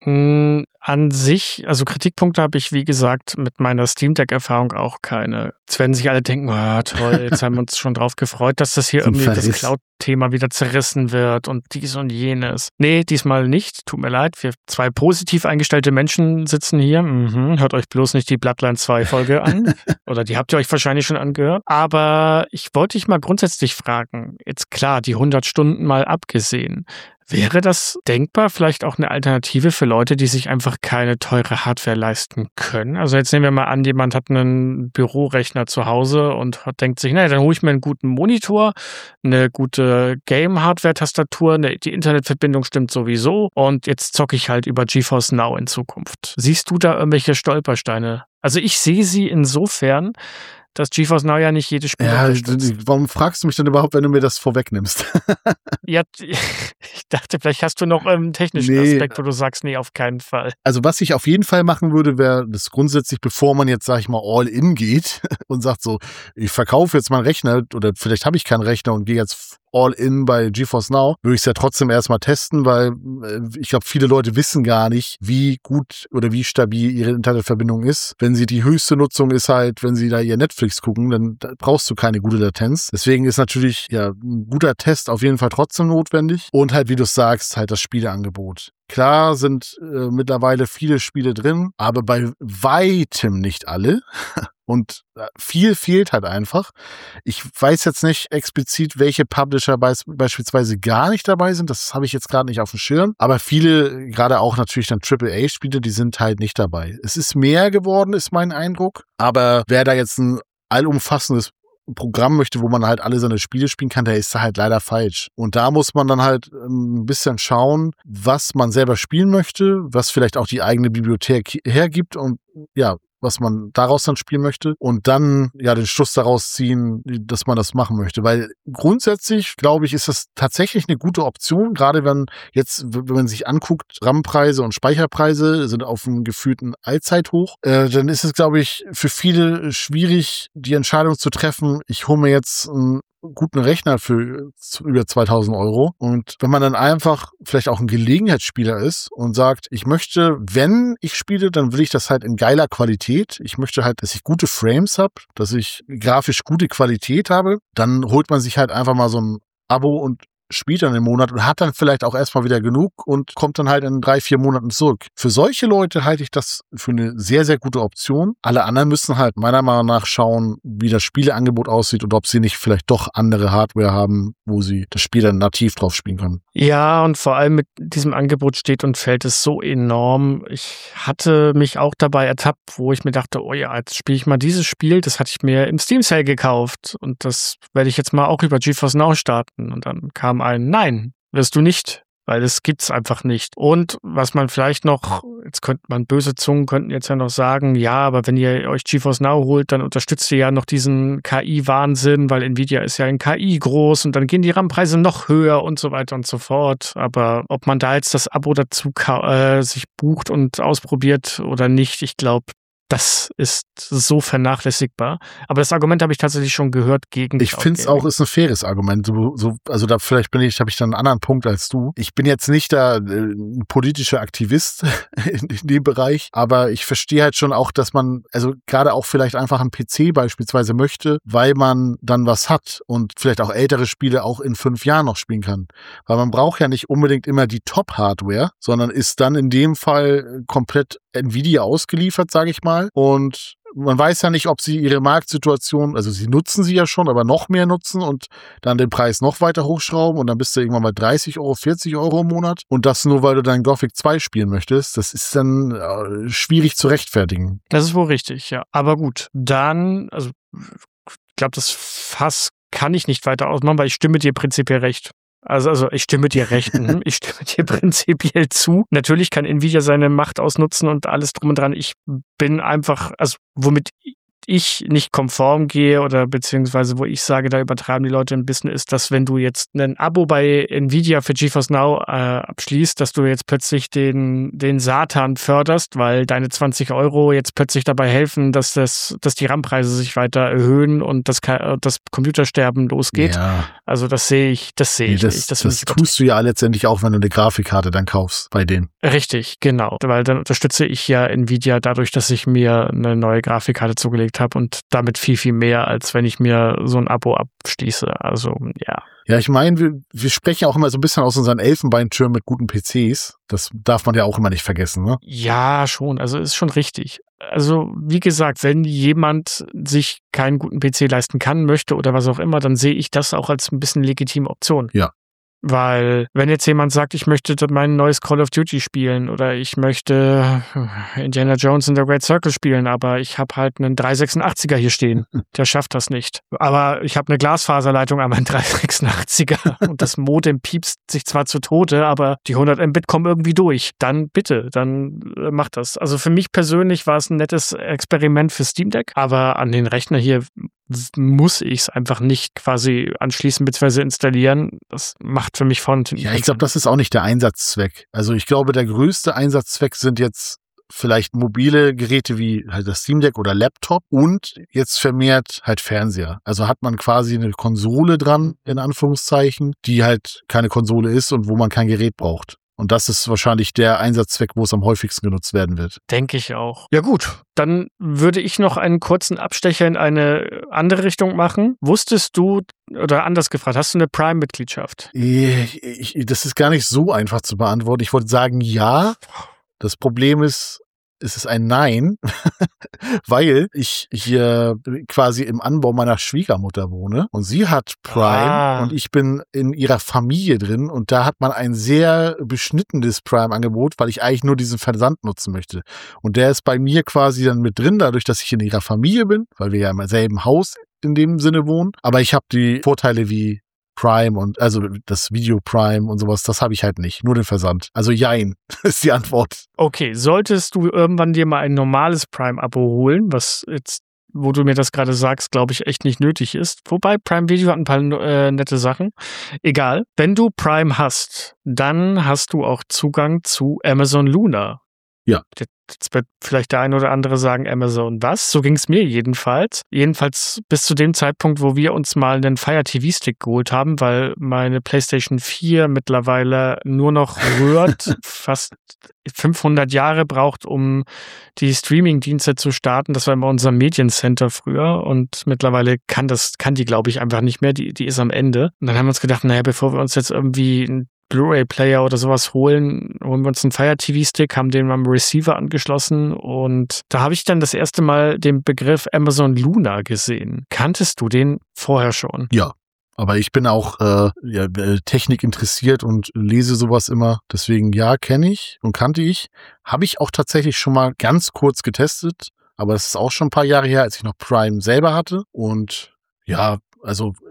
An sich, also Kritikpunkte habe ich, wie gesagt, mit meiner Steam Deck-Erfahrung auch keine. Jetzt werden sich alle denken, toll, jetzt haben wir uns schon drauf gefreut, dass das hier irgendwie das Cloud-Thema wieder zerrissen wird und dies und jenes. Nee, diesmal nicht. Tut mir leid, wir 2 positiv eingestellte Menschen sitzen hier. Hört euch bloß nicht die Bloodlines 2 Folge an. Oder die habt ihr euch wahrscheinlich schon angehört. Aber ich wollte dich mal grundsätzlich fragen, jetzt klar, die 100 Stunden mal abgesehen. Wäre das denkbar, vielleicht auch eine Alternative für Leute, die sich einfach keine teure Hardware leisten können? Also jetzt nehmen wir mal an, jemand hat einen Bürorechner zu Hause und denkt sich, naja, dann hole ich mir einen guten Monitor, eine gute Game-Hardware-Tastatur, die Internetverbindung stimmt sowieso und jetzt zocke ich halt über GeForce Now in Zukunft. Siehst du da irgendwelche Stolpersteine? Also ich sehe sie insofern, dass GeForce Now ja nicht jedes Spiel unterstützt. Warum fragst du mich denn überhaupt, wenn du mir das vorwegnimmst? Ja, ich dachte, vielleicht hast du noch einen technischen Aspekt, wo du sagst, nee, auf keinen Fall. Also was ich auf jeden Fall machen würde, wäre das grundsätzlich, bevor man jetzt, sag ich mal, all in geht und sagt so, ich verkaufe jetzt meinen Rechner oder vielleicht habe ich keinen Rechner und gehe jetzt all in bei GeForce Now, würde ich es ja trotzdem erstmal testen, weil ich glaube, viele Leute wissen gar nicht, wie gut oder wie stabil ihre Internetverbindung ist. Wenn sie die höchste Nutzung ist halt, wenn sie da ihr Netflix gucken, dann brauchst du keine gute Latenz. Deswegen ist natürlich ja ein guter Test auf jeden Fall trotzdem notwendig und halt, wie du sagst, halt das Spieleangebot. Klar sind mittlerweile viele Spiele drin, aber bei weitem nicht alle. Und viel fehlt halt einfach. Ich weiß jetzt nicht explizit, welche Publisher beispielsweise gar nicht dabei sind. Das habe ich jetzt gerade nicht auf dem Schirm. Aber viele, gerade auch natürlich dann AAA-Spiele, die sind halt nicht dabei. Es ist mehr geworden, ist mein Eindruck. Aber wer da jetzt ein allumfassendes Programm möchte, wo man halt alle seine Spiele spielen kann, der ist da halt leider falsch. Und da muss man dann halt ein bisschen schauen, was man selber spielen möchte, was vielleicht auch die eigene Bibliothek hergibt und ja, was man daraus dann spielen möchte und dann ja den Schluss daraus ziehen, dass man das machen möchte. Weil grundsätzlich, glaube ich, ist das tatsächlich eine gute Option, gerade wenn man sich anguckt, RAM-Preise und Speicherpreise sind auf einem gefühlten Allzeithoch, dann ist es, glaube ich, für viele schwierig, die Entscheidung zu treffen, ich hole mir jetzt einen guten Rechner für über 2.000 €. Und wenn man dann einfach vielleicht auch ein Gelegenheitsspieler ist und sagt, ich möchte, wenn ich spiele, dann will ich das halt in geiler Qualität. Ich möchte halt, dass ich gute Frames habe, dass ich grafisch gute Qualität habe. Dann holt man sich halt einfach mal so ein Abo und spielt dann im Monat und hat dann vielleicht auch erstmal wieder genug und kommt dann halt in 3-4 Monaten zurück. Für solche Leute halte ich das für eine sehr, sehr gute Option. Alle anderen müssen halt meiner Meinung nach schauen, wie das Spieleangebot aussieht und ob sie nicht vielleicht doch andere Hardware haben, wo sie das Spiel dann nativ drauf spielen können. Ja, und vor allem mit diesem Angebot steht und fällt es so enorm. Ich hatte mich auch dabei ertappt, wo ich mir dachte, oh ja, jetzt spiele ich mal dieses Spiel, das hatte ich mir im Steam Sale gekauft und das werde ich jetzt mal auch über GeForce Now starten. Und dann kam ein Nein, wirst du nicht. Weil das gibt's einfach nicht. Und was man vielleicht noch, böse Zungen könnten jetzt ja noch sagen, ja, aber wenn ihr euch GeForce Now holt, dann unterstützt ihr ja noch diesen KI-Wahnsinn, weil Nvidia ist ja in KI groß und dann gehen die RAM-Preise noch höher und so weiter und so fort. Aber ob man da jetzt das Abo dazu sich bucht und ausprobiert oder nicht, ich glaube, das ist so vernachlässigbar. Aber das Argument habe ich tatsächlich schon gehört gegen Ich finde es auch, ist ein faires Argument. Also da vielleicht habe ich dann einen anderen Punkt als du. Ich bin jetzt nicht da ein politischer Aktivist in dem Bereich, aber ich verstehe halt schon auch, dass man, also gerade auch vielleicht einfach einen PC beispielsweise möchte, weil man dann was hat und vielleicht auch ältere Spiele auch in 5 Jahren noch spielen kann. Weil man braucht ja nicht unbedingt immer die Top-Hardware, sondern ist dann in dem Fall komplett Nvidia ausgeliefert, sage ich mal. Und man weiß ja nicht, ob sie ihre Marktsituation, also sie nutzen sie ja schon, aber noch mehr nutzen und dann den Preis noch weiter hochschrauben und dann bist du irgendwann bei 30 Euro, 40 Euro im Monat. Und das nur, weil du dein Gothic 2 spielen möchtest. Das ist dann schwierig zu rechtfertigen. Das ist wohl richtig, ja. Aber gut, dann, also ich glaube, das Fass kann ich nicht weiter ausmachen, weil ich stimme dir prinzipiell recht. Also ich stimme dir recht. Ich stimme dir prinzipiell zu. Natürlich kann Nvidia seine Macht ausnutzen und alles drum und dran. Ich bin einfach, also womit ich nicht konform gehe oder beziehungsweise wo ich sage, da übertreiben die Leute ein bisschen, ist, dass wenn du jetzt ein Abo bei Nvidia für GeForce Now abschließt, dass du jetzt plötzlich den Satan förderst, weil deine 20 Euro jetzt plötzlich dabei helfen, dass die RAM-Preise sich weiter erhöhen und das Computersterben losgeht. Ja. Also das sehe ich nicht. Das tust du ja letztendlich auch, wenn du eine Grafikkarte dann kaufst bei denen. Richtig, genau. Weil dann unterstütze ich ja Nvidia dadurch, dass ich mir eine neue Grafikkarte zugelegt habe und damit viel, viel mehr, als wenn ich mir so ein Abo abschließe. Also, ja. Ja, ich meine, wir sprechen auch immer so ein bisschen aus unseren Elfenbeintürmen mit guten PCs. Das darf man ja auch immer nicht vergessen, ne? Ja, schon. Also ist schon richtig. Also, wie gesagt, wenn jemand sich keinen guten PC leisten kann, möchte oder was auch immer, dann sehe ich das auch als ein bisschen legitime Option. Ja. Weil, wenn jetzt jemand sagt, ich möchte mein neues Call of Duty spielen oder ich möchte Indiana Jones in the Great Circle spielen, aber ich habe halt einen 386er hier stehen, der schafft das nicht. Aber ich habe eine Glasfaserleitung an meinen 386er und das Modem piepst sich zwar zu Tode, aber die 100 Mbit kommen irgendwie durch. Dann bitte, dann macht das. Also für mich persönlich war es ein nettes Experiment für Steam Deck, aber an den Rechner hier muss ich es einfach nicht quasi anschließen bzw. installieren. Das macht für mich von. Ja, ich glaube, das ist auch nicht der Einsatzzweck. Also ich glaube, der größte Einsatzzweck sind jetzt vielleicht mobile Geräte wie halt das Steam Deck oder Laptop und jetzt vermehrt halt Fernseher. Also hat man quasi eine Konsole dran, in Anführungszeichen, die halt keine Konsole ist und wo man kein Gerät braucht. Und das ist wahrscheinlich der Einsatzzweck, wo es am häufigsten genutzt werden wird. Denke ich auch. Ja gut, dann würde ich noch einen kurzen Abstecher in eine andere Richtung machen. Wusstest du, oder anders gefragt, hast du eine Prime-Mitgliedschaft? Das ist gar nicht so einfach zu beantworten. Ich wollte sagen, ja. Das Problem ist, es ist ein Nein, weil ich hier quasi im Anbau meiner Schwiegermutter wohne und sie hat Prime und ich bin in ihrer Familie drin und da hat man ein sehr beschnittenes Prime-Angebot, weil ich eigentlich nur diesen Versand nutzen möchte. Und der ist bei mir quasi dann mit drin, dadurch, dass ich in ihrer Familie bin, weil wir ja im selben Haus in dem Sinne wohnen. Aber ich habe die Vorteile wie Prime und also das Video Prime und sowas, das habe ich halt nicht. Nur den Versand. Also jein, ist die Antwort. Okay, solltest du irgendwann dir mal ein normales Prime-Abo holen, was jetzt, wo du mir das gerade sagst, glaube ich, echt nicht nötig ist. Wobei Prime Video hat ein paar nette Sachen. Egal. Wenn du Prime hast, dann hast du auch Zugang zu Amazon Luna. Ja. Jetzt wird vielleicht der ein oder andere sagen, Amazon was? So ging es mir jedenfalls. Jedenfalls bis zu dem Zeitpunkt, wo wir uns mal einen Fire TV-Stick geholt haben, weil meine PlayStation 4 mittlerweile nur noch rührt, fast 500 Jahre braucht, um die Streaming-Dienste zu starten. Das war immer unser Mediencenter früher und mittlerweile kann die, glaube ich, einfach nicht mehr. Die ist am Ende. Und dann haben wir uns gedacht, naja, bevor wir uns jetzt irgendwie ein Blu-ray-Player oder sowas holen wir uns einen Fire TV-Stick, haben den am Receiver angeschlossen und da habe ich dann das erste Mal den Begriff Amazon Luna gesehen. Kanntest du den vorher schon? Ja, aber ich bin auch Technik interessiert und lese sowas immer. Deswegen ja, kenne ich und kannte ich. Habe ich auch tatsächlich schon mal ganz kurz getestet, aber das ist auch schon ein paar Jahre her, als ich noch Prime selber hatte. Und ja, also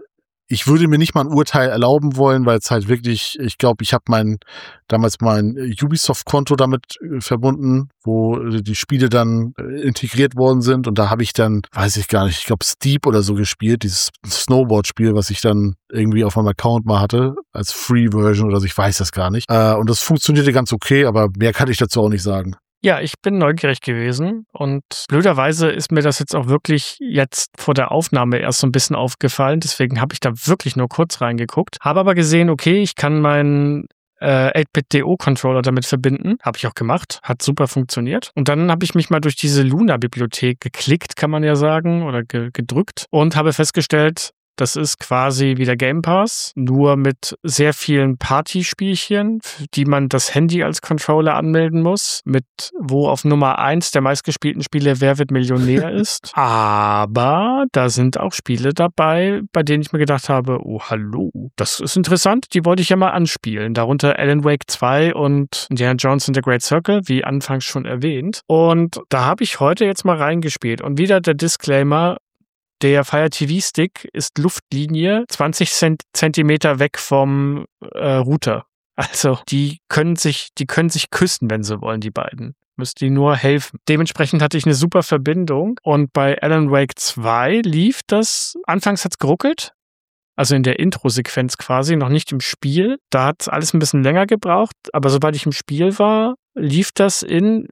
ich würde mir nicht mal ein Urteil erlauben wollen, weil es halt wirklich, ich glaube, ich habe damals mein Ubisoft-Konto damit verbunden, wo die Spiele dann integriert worden sind und da habe ich dann, weiß ich gar nicht, ich glaube Steep oder so gespielt, dieses Snowboard-Spiel, was ich dann irgendwie auf meinem Account mal hatte, als Free-Version oder so, ich weiß das gar nicht. Und das funktionierte ganz okay, aber mehr kann ich dazu auch nicht sagen. Ja, ich bin neugierig gewesen und blöderweise ist mir das jetzt auch wirklich jetzt vor der Aufnahme erst so ein bisschen aufgefallen. Deswegen habe ich da wirklich nur kurz reingeguckt. Habe aber gesehen, okay, ich kann meinen 8-Bit-DO-Controller damit verbinden. Habe ich auch gemacht. Hat super funktioniert. Und dann habe ich mich mal durch diese Luna-Bibliothek geklickt, kann man ja sagen, oder gedrückt und habe festgestellt, das ist quasi wie der Game Pass, nur mit sehr vielen Partyspielchen, für die man das Handy als Controller anmelden muss, mit wo auf Nummer 1 der meistgespielten Spiele Wer wird Millionär ist. Aber da sind auch Spiele dabei, bei denen ich mir gedacht habe, oh hallo, das ist interessant, die wollte ich ja mal anspielen. Darunter Alan Wake 2 und Indiana Jones and the Great Circle, wie anfangs schon erwähnt. Und da habe ich heute jetzt mal reingespielt. Und wieder der Disclaimer, der Fire TV Stick ist Luftlinie 20 Zentimeter weg vom Router. Also die können sich küssen, wenn sie wollen, die beiden. Müsste die nur helfen. Dementsprechend hatte ich eine super Verbindung und bei Alan Wake 2 lief das, anfangs hat's geruckelt, also in der Intro-Sequenz quasi, noch nicht im Spiel. Da hat alles ein bisschen länger gebraucht, aber sobald ich im Spiel war, lief das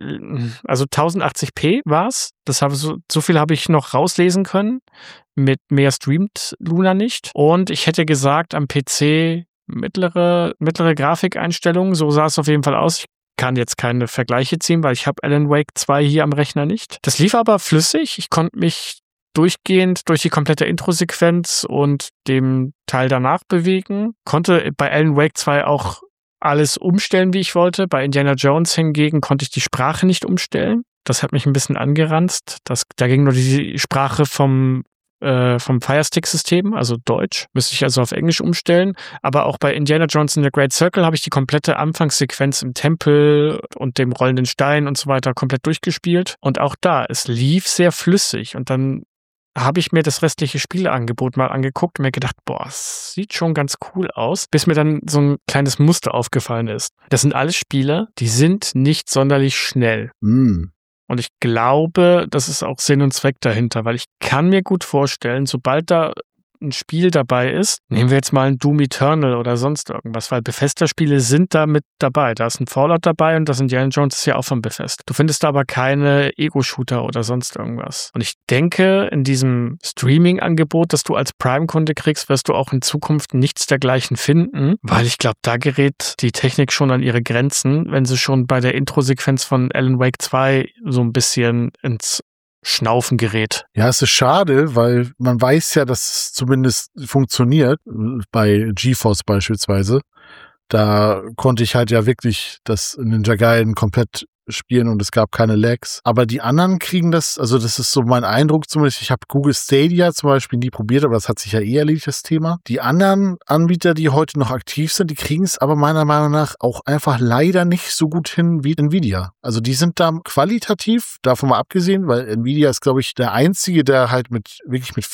also 1080p war's. Das habe so viel habe ich noch rauslesen können. Mit mehr streamt Luna nicht. Und ich hätte gesagt, am PC mittlere Grafikeinstellungen, so sah es auf jeden Fall aus. Ich kann jetzt keine Vergleiche ziehen, weil ich habe Alan Wake 2 hier am Rechner nicht. Das lief aber flüssig. Ich konnte mich durchgehend durch die komplette Intro-Sequenz und dem Teil danach bewegen. Konnte bei Alan Wake 2 auch alles umstellen, wie ich wollte. Bei Indiana Jones hingegen konnte ich die Sprache nicht umstellen. Das hat mich ein bisschen angeranzt. Da ging nur die Sprache vom Firestick-System, also Deutsch. Müsste ich also auf Englisch umstellen. Aber auch bei Indiana Jones and the Great Circle habe ich die komplette Anfangssequenz im Tempel und dem rollenden Stein und so weiter komplett durchgespielt. Und auch da, es lief sehr flüssig. Und dann habe ich mir das restliche Spieleangebot mal angeguckt und mir gedacht, boah, es sieht schon ganz cool aus, bis mir dann so ein kleines Muster aufgefallen ist. Das sind alles Spiele, die sind nicht sonderlich schnell. Und ich glaube, das ist auch Sinn und Zweck dahinter, weil ich kann mir gut vorstellen, sobald da ein Spiel dabei ist, nehmen wir jetzt mal ein Doom Eternal oder sonst irgendwas, weil Bethesda-Spiele sind da mit dabei. Da ist ein Fallout dabei und das Indiana Jones ist ja auch von Bethesda. Du findest da aber keine Ego-Shooter oder sonst irgendwas. Und ich denke, in diesem Streaming-Angebot, das du als Prime-Kunde kriegst, wirst du auch in Zukunft nichts dergleichen finden, weil ich glaube, da gerät die Technik schon an ihre Grenzen, wenn sie schon bei der Intro-Sequenz von Alan Wake 2 so ein bisschen ins Schnaufen gerät. Ja, es ist schade, weil man weiß ja, dass es zumindest funktioniert, bei GeForce beispielsweise. Da konnte ich halt ja wirklich das Ninja Gaiden komplett spielen und es gab keine Lags. Aber die anderen kriegen das, also das ist so mein Eindruck zumindest. Ich habe Google Stadia zum Beispiel nie probiert, aber das hat sich ja erledigt, das Thema. Die anderen Anbieter, die heute noch aktiv sind, die kriegen es aber meiner Meinung nach auch einfach leider nicht so gut hin wie Nvidia. Also die sind da qualitativ, davon mal abgesehen, weil Nvidia ist, glaube ich, der einzige, der halt wirklich mit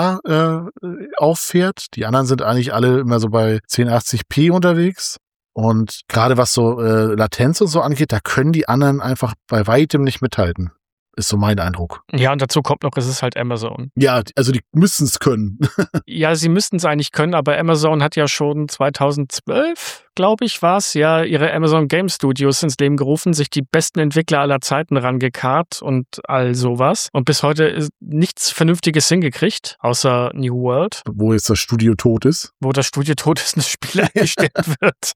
4K auffährt. Die anderen sind eigentlich alle immer so bei 1080p unterwegs. Und gerade was so Latenz und so angeht, da können die anderen einfach bei weitem nicht mithalten. Ist so mein Eindruck. Ja, und dazu kommt noch, es ist halt Amazon. Ja, also die müssen es können. Ja, sie müssten es eigentlich können, aber Amazon hat ja schon 2012, glaube ich, war es, ja, ihre Amazon Game Studios ins Leben gerufen, sich die besten Entwickler aller Zeiten rangekarrt und all sowas. Und bis heute ist nichts Vernünftiges hingekriegt, außer New World. Wo jetzt das Studio tot ist. Wo das Studio tot ist, ein Spiel eingestellt wird.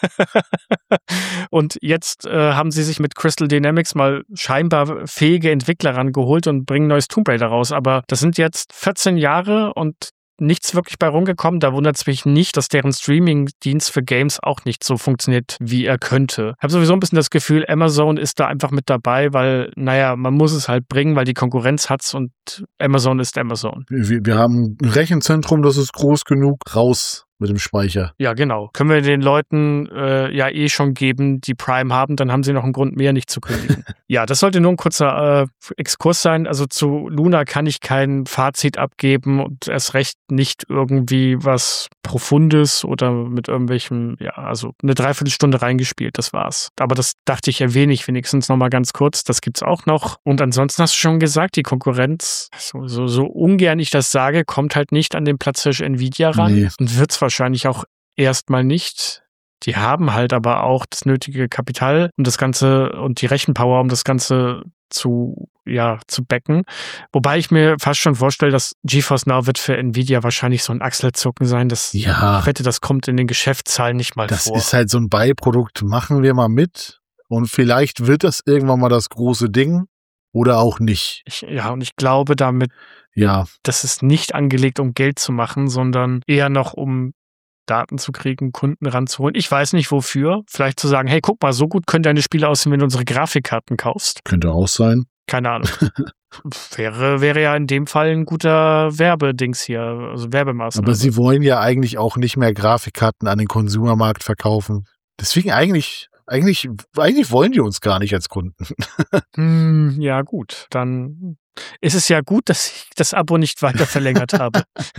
Und jetzt haben sie sich mit Crystal Dynamics mal scheinbar fähige Entwickler rangeholt und bringen neues Tomb Raider raus. Aber das sind jetzt 14 Jahre und nichts wirklich bei rumgekommen. Da wundert es mich nicht, dass deren Streaming-Dienst für Games auch nicht so funktioniert, wie er könnte. Ich habe sowieso ein bisschen das Gefühl, Amazon ist da einfach mit dabei, weil, naja, man muss es halt bringen, weil die Konkurrenz hat's und Amazon ist Amazon. Wir haben ein Rechenzentrum, das ist groß genug, raus mit dem Speicher. Ja, genau. Können wir den Leuten ja eh schon geben, die Prime haben, dann haben sie noch einen Grund mehr, nicht zu kündigen. Ja, das sollte nur ein kurzer Exkurs sein. Also zu Luna kann ich kein Fazit abgeben und erst recht nicht irgendwie was Profundes oder mit irgendwelchem, ja, also eine Dreiviertelstunde reingespielt, das war's. Aber das dachte ich, erwähne ich wenigstens nochmal ganz kurz. Das gibt's auch noch. Und ansonsten hast du schon gesagt, die Konkurrenz, so ungern ich das sage, kommt halt nicht an den Platzhirsch Nvidia ran und wird's wahrscheinlich auch erstmal nicht. Die haben halt aber auch das nötige Kapital, um das Ganze und die Rechenpower, um das Ganze zu backen. Wobei ich mir fast schon vorstelle, dass GeForce Now wird für Nvidia wahrscheinlich so ein Achselzucken sein. Ich wette, das kommt in den Geschäftszahlen nicht mal vor. Das ist halt so ein Beiprodukt. Machen wir mal mit und vielleicht wird das irgendwann mal das große Ding oder auch nicht. Und ich glaube damit, das ist nicht angelegt, um Geld zu machen, sondern eher noch um Daten zu kriegen, Kunden ranzuholen. Ich weiß nicht wofür. Vielleicht zu sagen, hey, guck mal, so gut können deine Spiele aussehen, wenn du unsere Grafikkarten kaufst. Könnte auch sein. Keine Ahnung. wäre ja in dem Fall ein guter Werbedings hier, also Werbemaßnahme. Aber sie wollen ja eigentlich auch nicht mehr Grafikkarten an den Konsumermarkt verkaufen. Deswegen eigentlich wollen die uns gar nicht als Kunden. Ja, gut. Dann ist es ja gut, dass ich das Abo nicht weiter verlängert habe.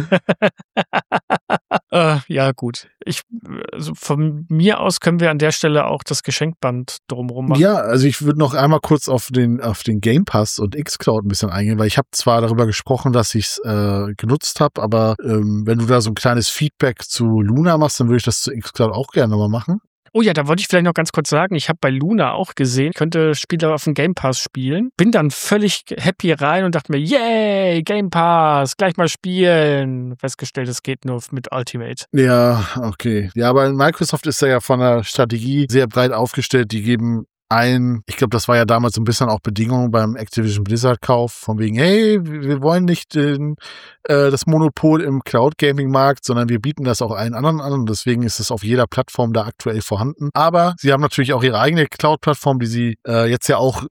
Ja, gut. Also von mir aus können wir an der Stelle auch das Geschenkband drumherum machen. Ja, also ich würde noch einmal kurz auf den Game Pass und xCloud ein bisschen eingehen, weil ich habe zwar darüber gesprochen, dass ich es genutzt habe, aber wenn du da so ein kleines Feedback zu Luna machst, dann würde ich das zu xCloud auch gerne nochmal machen. Oh ja, da wollte ich vielleicht noch ganz kurz sagen, ich habe bei Luna auch gesehen, ich könnte Spiele auf dem Game Pass spielen. Bin dann völlig happy rein und dachte mir, yay, Game Pass, gleich mal spielen. Festgestellt, es geht nur mit Ultimate. Ja, okay. Ja, aber Microsoft ist ja von der Strategie sehr breit aufgestellt. Die geben ich glaube, das war ja damals so ein bisschen auch Bedingung beim Activision Blizzard-Kauf, von wegen, hey, wir wollen nicht das Monopol im Cloud-Gaming-Markt, sondern wir bieten das auch allen anderen an und deswegen ist es auf jeder Plattform da aktuell vorhanden. Aber sie haben natürlich auch ihre eigene Cloud-Plattform, die sie jetzt ja auch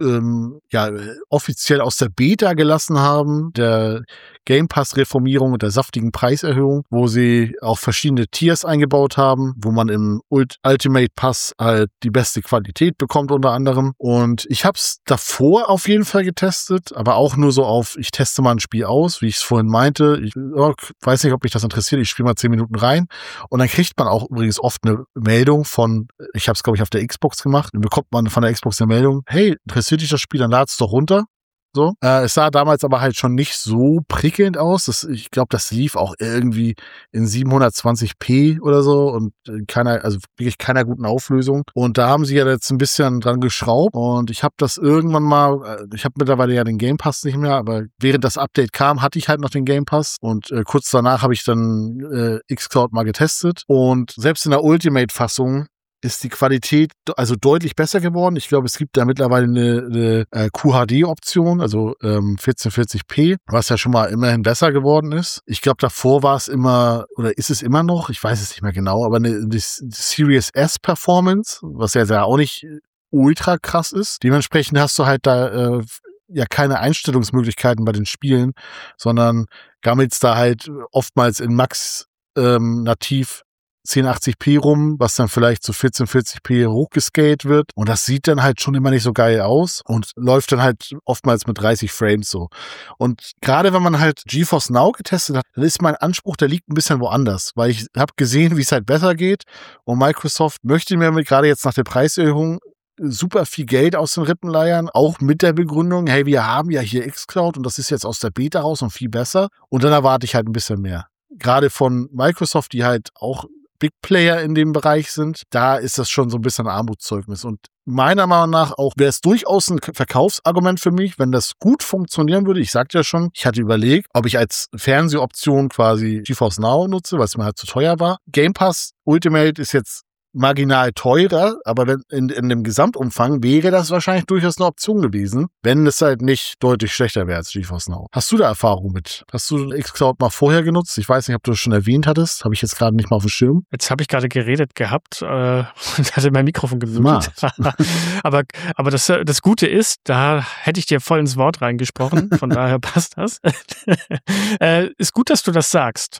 offiziell aus der Beta gelassen haben, der Game Pass-Reformierung und der saftigen Preiserhöhung, wo sie auch verschiedene Tiers eingebaut haben, wo man im Ultimate Pass halt die beste Qualität bekommt unter anderem. Und ich habe es davor auf jeden Fall getestet, aber auch nur so ich teste mal ein Spiel aus, wie ich es vorhin meinte. Ich weiß nicht, ob mich das interessiert, ich spiele mal 10 Minuten rein. Und dann kriegt man auch übrigens oft eine Meldung ich habe es, glaube ich, auf der Xbox gemacht, dann bekommt man von der Xbox eine Meldung, hey, interessiert dich das Spiel, dann lad's doch runter. So. Es sah damals aber halt schon nicht so prickelnd aus. Ich glaube, das lief auch irgendwie in 720p oder so und wirklich keiner guten Auflösung. Und da haben sie ja jetzt ein bisschen dran geschraubt und ich habe das irgendwann mal, ich habe mittlerweile ja den Game Pass nicht mehr, aber während das Update kam, hatte ich halt noch den Game Pass und kurz danach habe ich dann xCloud mal getestet und selbst in der Ultimate-Fassung ist die Qualität also deutlich besser geworden. Ich glaube, es gibt da mittlerweile eine QHD-Option, also 1440p, was ja schon mal immerhin besser geworden ist. Ich glaube, davor war es immer, oder ist es immer noch, ich weiß es nicht mehr genau, aber die Series S Performance, was ja auch nicht ultra krass ist. Dementsprechend hast du halt da keine Einstellungsmöglichkeiten bei den Spielen, sondern gammelst da halt oftmals in Max nativ 1080p rum, was dann vielleicht zu 1440p hochgescaled wird. Und das sieht dann halt schon immer nicht so geil aus und läuft dann halt oftmals mit 30 Frames so. Und gerade wenn man halt GeForce Now getestet hat, dann ist mein Anspruch, der liegt ein bisschen woanders, weil ich habe gesehen, wie es halt besser geht und Microsoft möchte mir gerade jetzt nach der Preiserhöhung super viel Geld aus den Rippen leiern, auch mit der Begründung, hey, wir haben ja hier xCloud und das ist jetzt aus der Beta raus und viel besser. Und dann erwarte ich halt ein bisschen mehr. Gerade von Microsoft, die halt auch Big Player in dem Bereich sind, da ist das schon so ein bisschen ein Armutszeugnis. Und meiner Meinung nach auch wäre es durchaus ein Verkaufsargument für mich, wenn das gut funktionieren würde. Ich sagte ja schon, ich hatte überlegt, ob ich als Fernsehoption quasi GeForce Now nutze, weil es mir halt zu teuer war. Game Pass Ultimate ist jetzt marginal teurer, aber in dem Gesamtumfang wäre das wahrscheinlich durchaus eine Option gewesen, wenn es halt nicht deutlich schlechter wäre als GeForce Now. Hast du da Erfahrung mit? Hast du xCloud mal vorher genutzt? Ich weiß nicht, ob du das schon erwähnt hattest. Habe ich jetzt gerade nicht mal auf dem Schirm. Jetzt habe ich gerade geredet gehabt und hatte mein Mikrofon gemutet. aber das Gute ist, da hätte ich dir voll ins Wort reingesprochen, von daher passt das. Ist gut, dass du das sagst.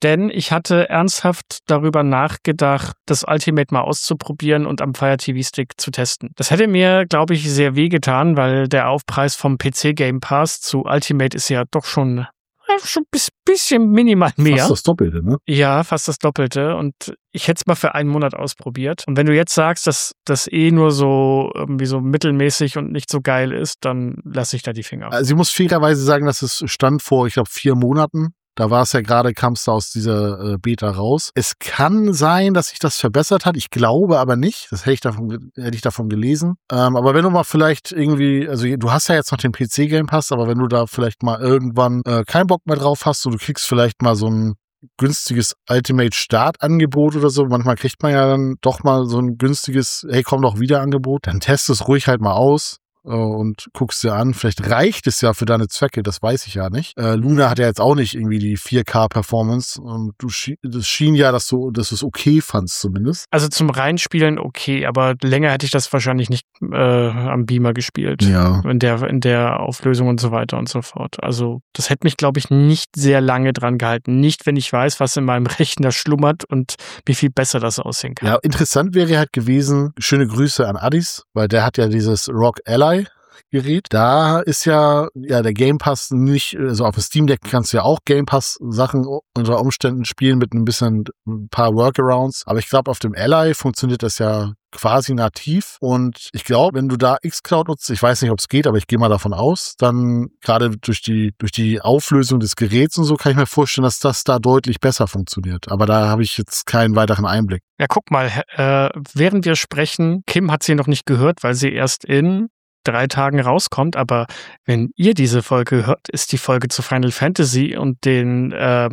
denn ich hatte ernsthaft darüber nachgedacht, das Ultimate mal auszuprobieren und am Fire TV Stick zu testen. Das hätte mir, glaube ich, sehr wehgetan, weil der Aufpreis vom PC Game Pass zu Ultimate ist ja doch schon ein bisschen minimal mehr. Fast das Doppelte, ne? Ja, fast das Doppelte. Und ich hätte es mal für einen Monat ausprobiert. Und wenn du jetzt sagst, dass das nur so irgendwie so mittelmäßig und nicht so geil ist, dann lasse ich da die Finger. Also ich muss fairerweise sagen, dass es stand vor, ich glaube, 4 Monaten. Da war es ja gerade, kamst du aus dieser Beta raus. Es kann sein, dass sich das verbessert hat. Ich glaube aber nicht. Das hätte ich davon gelesen. Aber wenn du mal vielleicht irgendwie, also du hast ja jetzt noch den PC Game Pass, aber wenn du da vielleicht mal irgendwann keinen Bock mehr drauf hast, so du kriegst vielleicht mal so ein günstiges Ultimate-Startangebot oder so. Manchmal kriegt man ja dann doch mal so ein günstiges, hey, komm doch wieder Angebot. Dann test es ruhig halt mal aus. Und guckst dir an, vielleicht reicht es ja für deine Zwecke, das weiß ich ja nicht. Luna hat ja jetzt auch nicht irgendwie die 4K-Performance und das schien ja, dass du es okay fandst zumindest. Also zum Reinspielen okay, aber länger hätte ich das wahrscheinlich nicht am Beamer gespielt. Ja. In der Auflösung und so weiter und so fort. Also das hätte mich, glaube ich, nicht sehr lange dran gehalten. Nicht, wenn ich weiß, was in meinem Rechner schlummert und wie viel besser das aussehen kann. Ja, interessant wäre halt gewesen, schöne Grüße an Addis, weil der hat ja dieses ROG Ally Gerät. Da ist ja der Game Pass nicht, also auf dem Steam Deck kannst du ja auch Game Pass Sachen unter Umständen spielen mit ein paar Workarounds. Aber ich glaube, auf dem Ally funktioniert das ja quasi nativ. Und ich glaube, wenn du da xCloud nutzt, ich weiß nicht, ob es geht, aber ich gehe mal davon aus, dann gerade durch die Auflösung des Geräts und so kann ich mir vorstellen, dass das da deutlich besser funktioniert. Aber da habe ich jetzt keinen weiteren Einblick. Ja, guck mal, während wir sprechen, Kim hat sie noch nicht gehört, weil sie erst in 3 Tagen rauskommt, aber wenn ihr diese Folge hört, ist die Folge zu Final Fantasy und den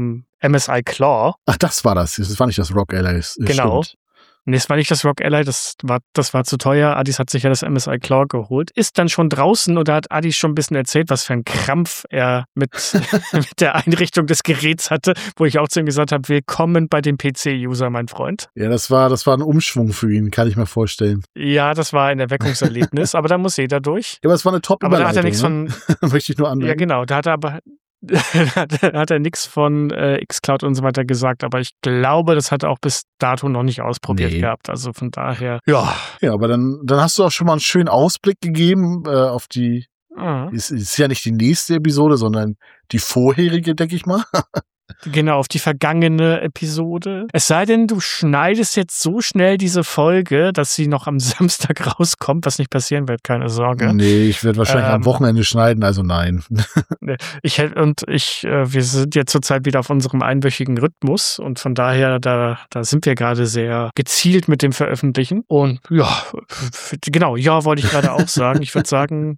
MSI Claw. Ach, das war das. Das war nicht das ROG Ally. Genau. Stimmt. Nee, es war nicht das ROG Ally, das war zu teuer. Addis hat sich ja das MSI Claw geholt. Ist dann schon draußen und da hat Addis schon ein bisschen erzählt, was für ein Krampf er mit der Einrichtung des Geräts hatte, wo ich auch zu ihm gesagt habe, willkommen bei dem PC-User, mein Freund. Ja, das war ein Umschwung für ihn, kann ich mir vorstellen. Ja, das war ein Erweckungserlebnis, aber da muss jeder durch. Ja, aber es war eine Top-Überleitung. Aber da hat er nichts von... Möchte ich nur anmerken. Ja, genau, da hat er aber... hat er nichts von xCloud und so weiter gesagt, aber ich glaube, das hat er auch bis dato noch nicht ausprobiert gehabt. Also von daher, ja. Ja, aber dann hast du auch schon mal einen schönen Ausblick gegeben auf die, ist ja nicht die nächste Episode, sondern die vorherige, denke ich mal. Genau, auf die vergangene Episode. Es sei denn, du schneidest jetzt so schnell diese Folge, dass sie noch am Samstag rauskommt, was nicht passieren wird, keine Sorge. Nee, ich werde wahrscheinlich am Wochenende schneiden, also nein. Wir sind jetzt zurzeit wieder auf unserem einwöchigen Rhythmus und von daher, da sind wir gerade sehr gezielt mit dem Veröffentlichen. Und ja, genau, ja, wollte ich gerade auch sagen. Ich würde sagen...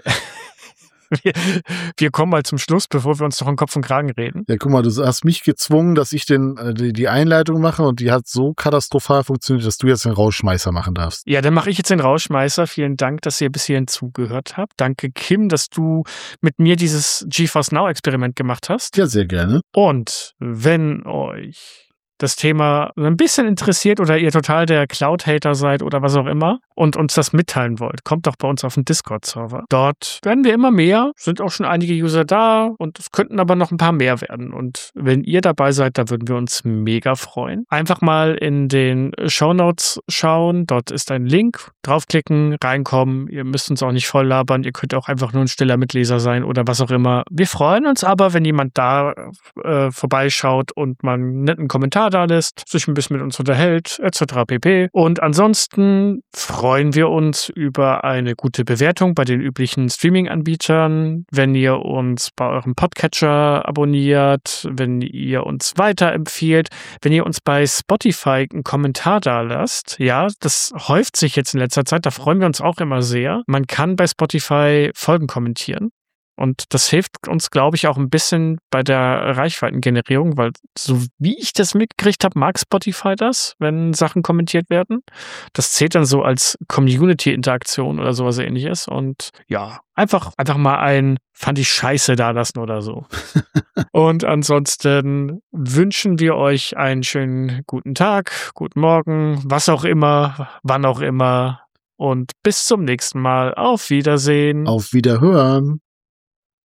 Wir kommen mal zum Schluss, bevor wir uns noch in Kopf und Kragen reden. Ja, guck mal, du hast mich gezwungen, dass ich die Einleitung mache und die hat so katastrophal funktioniert, dass du jetzt den Rausschmeißer machen darfst. Ja, dann mache ich jetzt den Rausschmeißer. Vielen Dank, dass ihr bis hierhin zugehört habt. Danke, Kim, dass du mit mir dieses GeForce Now-Experiment gemacht hast. Ja, sehr gerne. Und wenn euch das Thema ein bisschen interessiert oder ihr total der Cloud-Hater seid oder was auch immer und uns das mitteilen wollt, kommt doch bei uns auf den Discord-Server. Dort werden wir immer mehr, sind auch schon einige User da und es könnten aber noch ein paar mehr werden. Und wenn ihr dabei seid, da würden wir uns mega freuen. Einfach mal in den Shownotes schauen, dort ist ein Link, draufklicken, reinkommen. Ihr müsst uns auch nicht voll labern, ihr könnt auch einfach nur ein stiller Mitleser sein oder was auch immer. Wir freuen uns aber, wenn jemand da vorbeischaut und mal einen netten Kommentar da lässt, sich ein bisschen mit uns unterhält, etc. pp. Und ansonsten freuen wir uns über eine gute Bewertung bei den üblichen Streaming-Anbietern, wenn ihr uns bei eurem Podcatcher abonniert, wenn ihr uns weiterempfiehlt, wenn ihr uns bei Spotify einen Kommentar da lasst. Ja, das häuft sich jetzt in letzter Zeit, da freuen wir uns auch immer sehr. Man kann bei Spotify Folgen kommentieren. Und das hilft uns, glaube ich, auch ein bisschen bei der Reichweitengenerierung, weil so wie ich das mitgekriegt habe, mag Spotify das, wenn Sachen kommentiert werden. Das zählt dann so als Community-Interaktion oder sowas Ähnliches. Und ja, einfach mal fand ich scheiße da lassen oder so. Und ansonsten wünschen wir euch einen schönen guten Tag, guten Morgen, was auch immer, wann auch immer. Und bis zum nächsten Mal. Auf Wiedersehen. Auf Wiederhören.